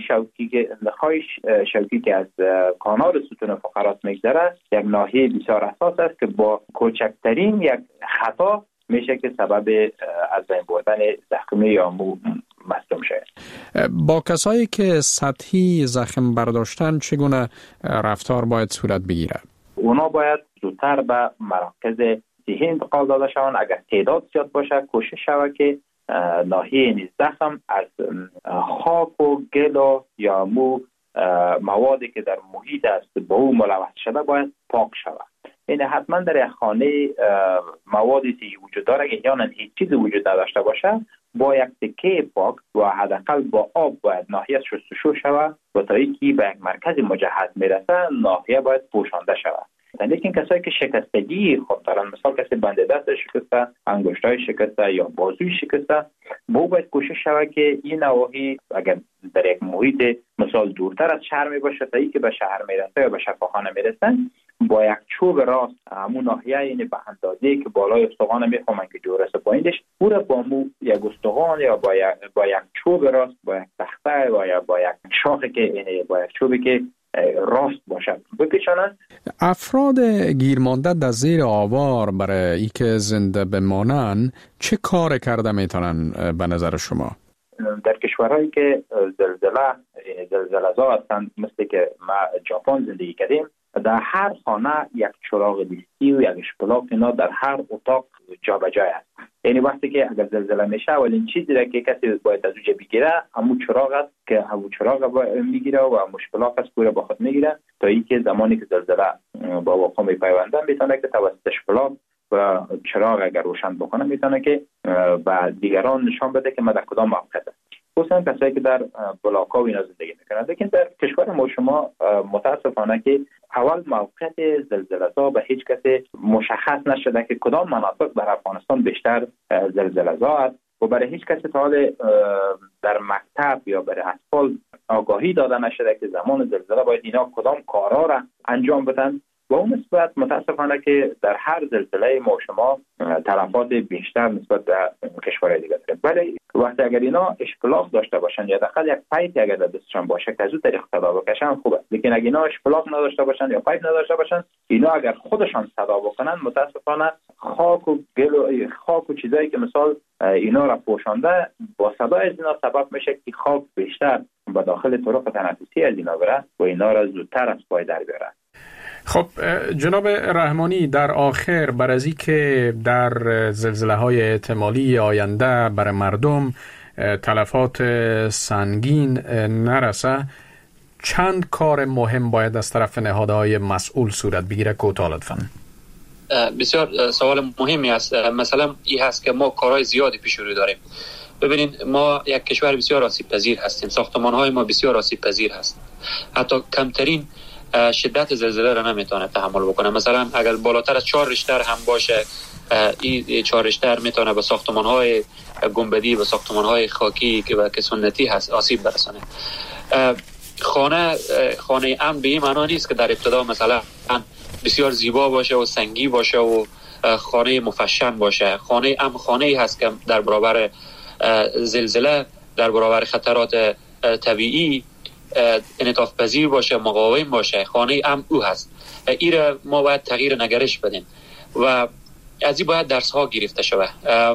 شوکی که از کانال ستون فقرات میگذره یک ناحیه بسیار حساس است که با کوچکترین یک خطا میشه که سبب از بین بردن زخمی یا مو مصدوم شد. با کسایی که سطحی زخم برداشتن چگونه رفتار باید صورت بگیره؟ اونا باید زودتر به مراکز صحی انتقال داده شوند. اگر تعداد زیاد باشه کوشش شود که ناحیه زخم از خاک و گل یا مو موادی که در محیط است با او ملوث شده باید پاک شود. یعنی حتما در یک خانه موادی که وجود داره یا نه هیچ چیزی وجود نداشته باشه با یک تکه پاک و حداقل با آب باید ناحیه شستشو شود و تا اینکه به یک مرکز مجهز میرسه ناحیه باید پوشانده شود. لیکن کسایی که شکستگی خود دارن، مثال کسی بند دست شکسته، انگشتای شکسته یا بازوی شکسته، باید کوشش شود که این نواحی اگر در یک محیط مثال دورتر از شهر می باشه تا اینکه به شهر میرسه یا به شفاخانه میرسن با یک چوب راست همون ناحیه یعنی به اندازه‌ای که بالای استخوان میخوامن که جورسه پایینش او را با مو یک استخوان یا با یک چوب راست با یک تخته یا با یک شاخه که یعنی با یک چوبی که راست باشد بکشانند. افراد گیرمانده در زیر آوار برای اینکه زنده بمانند چه کار کرده میتونن به نظر شما؟ در کشورهایی که زلزله‌زا هستند مثل که ما ژاپن زندگی کردیم، در هر خانه یک چراغ لیستی و یک اشپلاک اینا در هر اتاق جابجا است. یعنی وقتی که اگر زلزله میشه اولین چیزی را که کسی باید از اونجا بگیره همون چراغ است که همون چراغ میگیره و همون اشپلاک است پورا با خود میگیره تا اینکه زمانی که زلزله با واقع میپیونده میتونه که توسط اشپلاک و چراغ اگر روشن بکنه میتونه که به دیگران نشان بده که ما در کدام موقعیت است. خصوصا کسایی که در بلاک‌ها و اینا زندگی میکنند. لیکن در کشور ما شما متاسفانه که اول موقعیت زلزله‌زا به هیچ کسی مشخص نشده که کدام مناطق در افغانستان بیشتر زلزله‌زا است و برای هیچ کسی تا حال در مکتب یا برای اطفال آگاهی داده نشده که زمان زلزله باید اینا کدام کارها را انجام بدن. و اون نسبت متاسفانه که در هر زلزله ما شما تلفات بیشتر نسبت به کشورهای دیگه داریم. ولی وقتی اگر اینا اشپلاک داشته باشن یا داخل یک پایپی اگر در دستشان باشه که از اون طریق صدا بکشن خوبه. لیکن اگر اینا اشپلاک نداشته باشن یا پایپ نداشته باشن اینا اگر خودشان صدا بکنن متاسفانه خاک و گل و خاک و چیزایی که مثال اینا را پوشانده با صدای از اینا سبب میشه که خاک بیشتر به داخل طرق تنفسی از اینا بره و اینا را زودتر از پای در بیاره. خب جناب رحمانی، در آخر برای که در زلزله‌های احتمالی آینده برای مردم تلفات سنگین نرسه چند کار مهم باید از طرف نهادهای مسئول صورت بگیره؟ کوتاه لطفاً. بسیار سوال مهمی است. مثلا این هست که ما کارهای زیادی پیش رو داریم. ببینید ما یک کشور بسیار آسیب پذیر هستیم. ساختمان‌های ما بسیار آسیب پذیر هست. حتی کمترین شدت زلزله را نمیتونه تحمل بکنه. مثلا اگر بالاتر از 4 ریشتر هم باشه این 4 ریشتر میتونه به ساختمان‌های گنبدی و ساختمان‌های خاکی که سنتی هست آسیب برسانه. خانه امن به این معنا نیست که در ابتدا مثلا بسیار زیبا باشه و سنگی باشه و خانه مفشن باشه. خانه امن خانه‌ای هست که در برابر زلزله، در برابر خطرات طبیعی انعطاف پذیر باشه، مقاوم باشه. خانه امن او هست. این را ما باید تغییر نگرش بدیم و از این باید درس ها گرفته شود.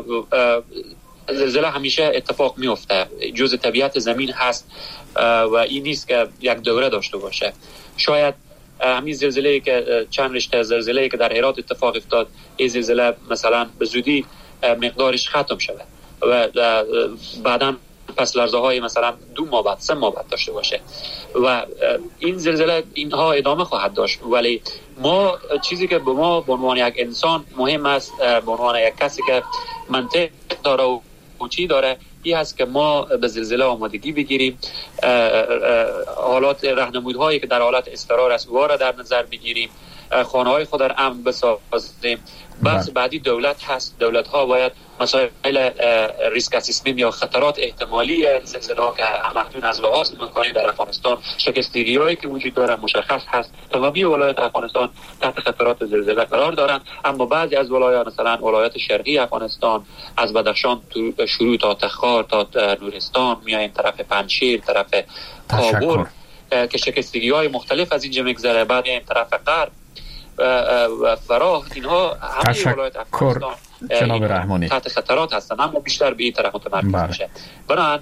زلزله همیشه اتفاق میفته، جزء طبیعت زمین هست و این نیست که یک دوره داشته باشه. شاید همین زلزله‌ای که چند رشته زلزله‌ای که در هرات اتفاق افتاد، این زلزله مثلا به زودی مقدارش ختم شود و بعداً پس لرزه های مثلا 2 ماه بعد 3 ماه بعد داشته باشه و این زلزله اینها ادامه خواهد داشت. ولی ما چیزی که به ما به عنوان یک انسان مهم است، به عنوان یک کسی که منطق داره و چی داره، این هست که ما به زلزله آمادگی بگیریم، حالات راهنمودهایی که در حالت اضطرار است او را در نظر بگیریم، خانه های خود را امن بسازیم. بحث بعدی دولت هست. دولت ها باید مسائل ریسک اسسمنت یا خطرات احتمالی زلزله ها که همکنون از لحاظ مکانی در افغانستان شکستگی هایی که وجود داره مشخص هست. تمامی ولایات افغانستان تحت خطرات زلزله قرار دارند، اما بعضی از ولایات مثلا ولایات شرقی افغانستان از بدخشان شروع تا تخار تا نورستان میایم طرف پنجشیر، طرف کابل که شکستگی های مختلف از اینجا میگذره، بعد این طرف غرب و فراه، اینها همه ولایات افغانستان جناب رحمانی تحت خطرات هستن، اما بیشتر به این طرف متمرکز میشه. بنابراین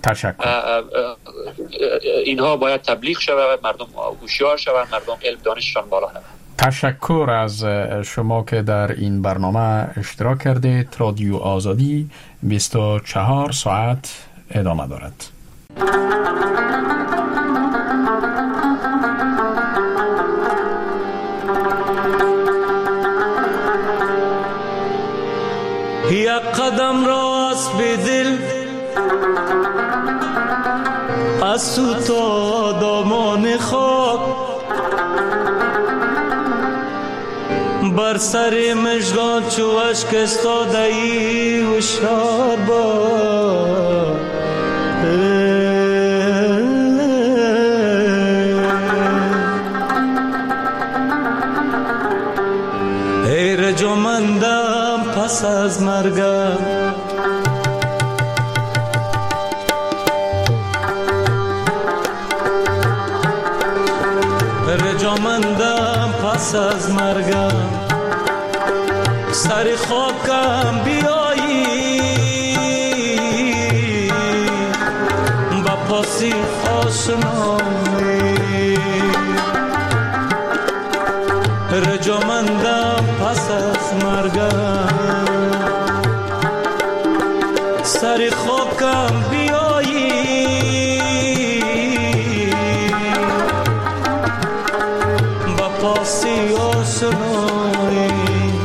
اینها باید تبلیغ شود، مردم هوشیار شوند، مردم علم دانششان بالا رود. تشکر از شما که در این برنامه اشتراک کردید. رادیو آزادی 24 ساعت ادامه دارد. یک قدم راست به دل از تو تا دامان خاک، بر سر مژگان چو اشک استاده ای هوشیار باش. ای رجامندم پس از مرگم، رجامندم پس از مرگم، سر خاکم بیایی با پاسی آشنایی، رجامندم پس از مرگم، سر خاکم بیایی با پاسی آشنایی.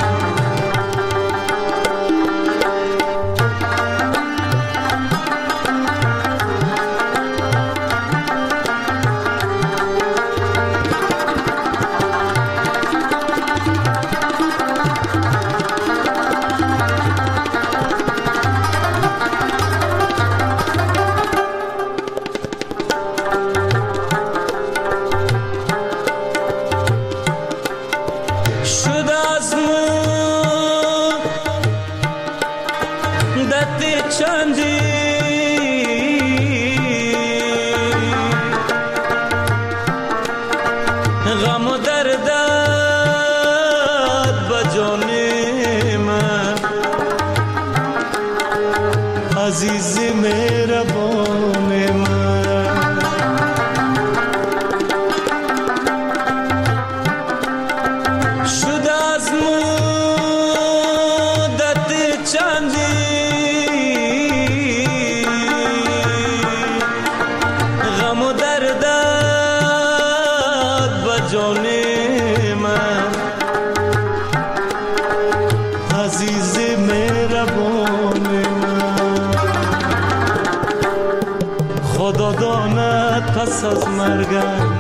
پس از مرگم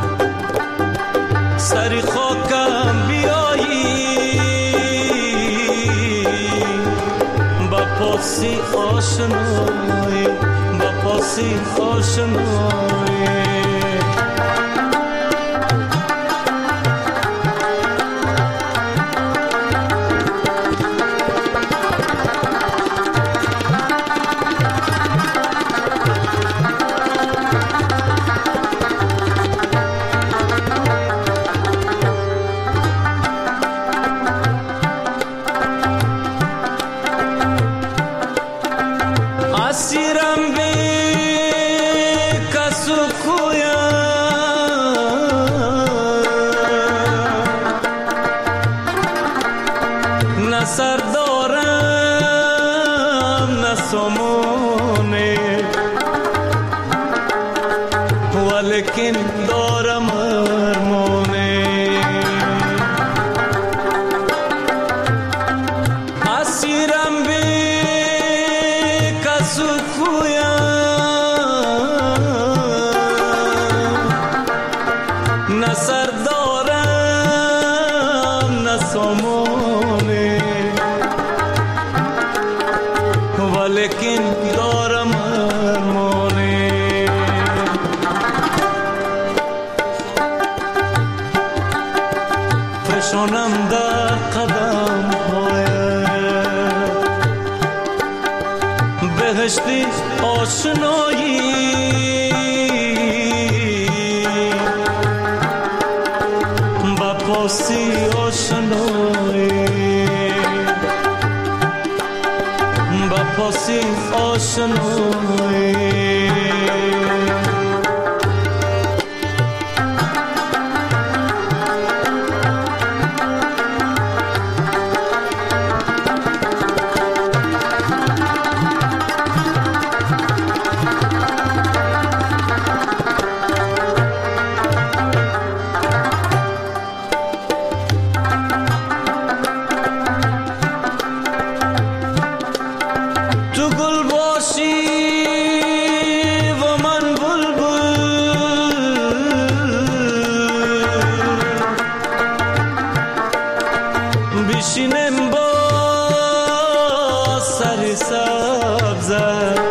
سری خاکم بیایی با پاسی آشنایی، با پاسی آشنایی. ولیکن دارم ارمانی فشانم در قدم بهشتی آشنایی با پاسی آشنایی با پاسی آشنایی بشینم با سر سبزه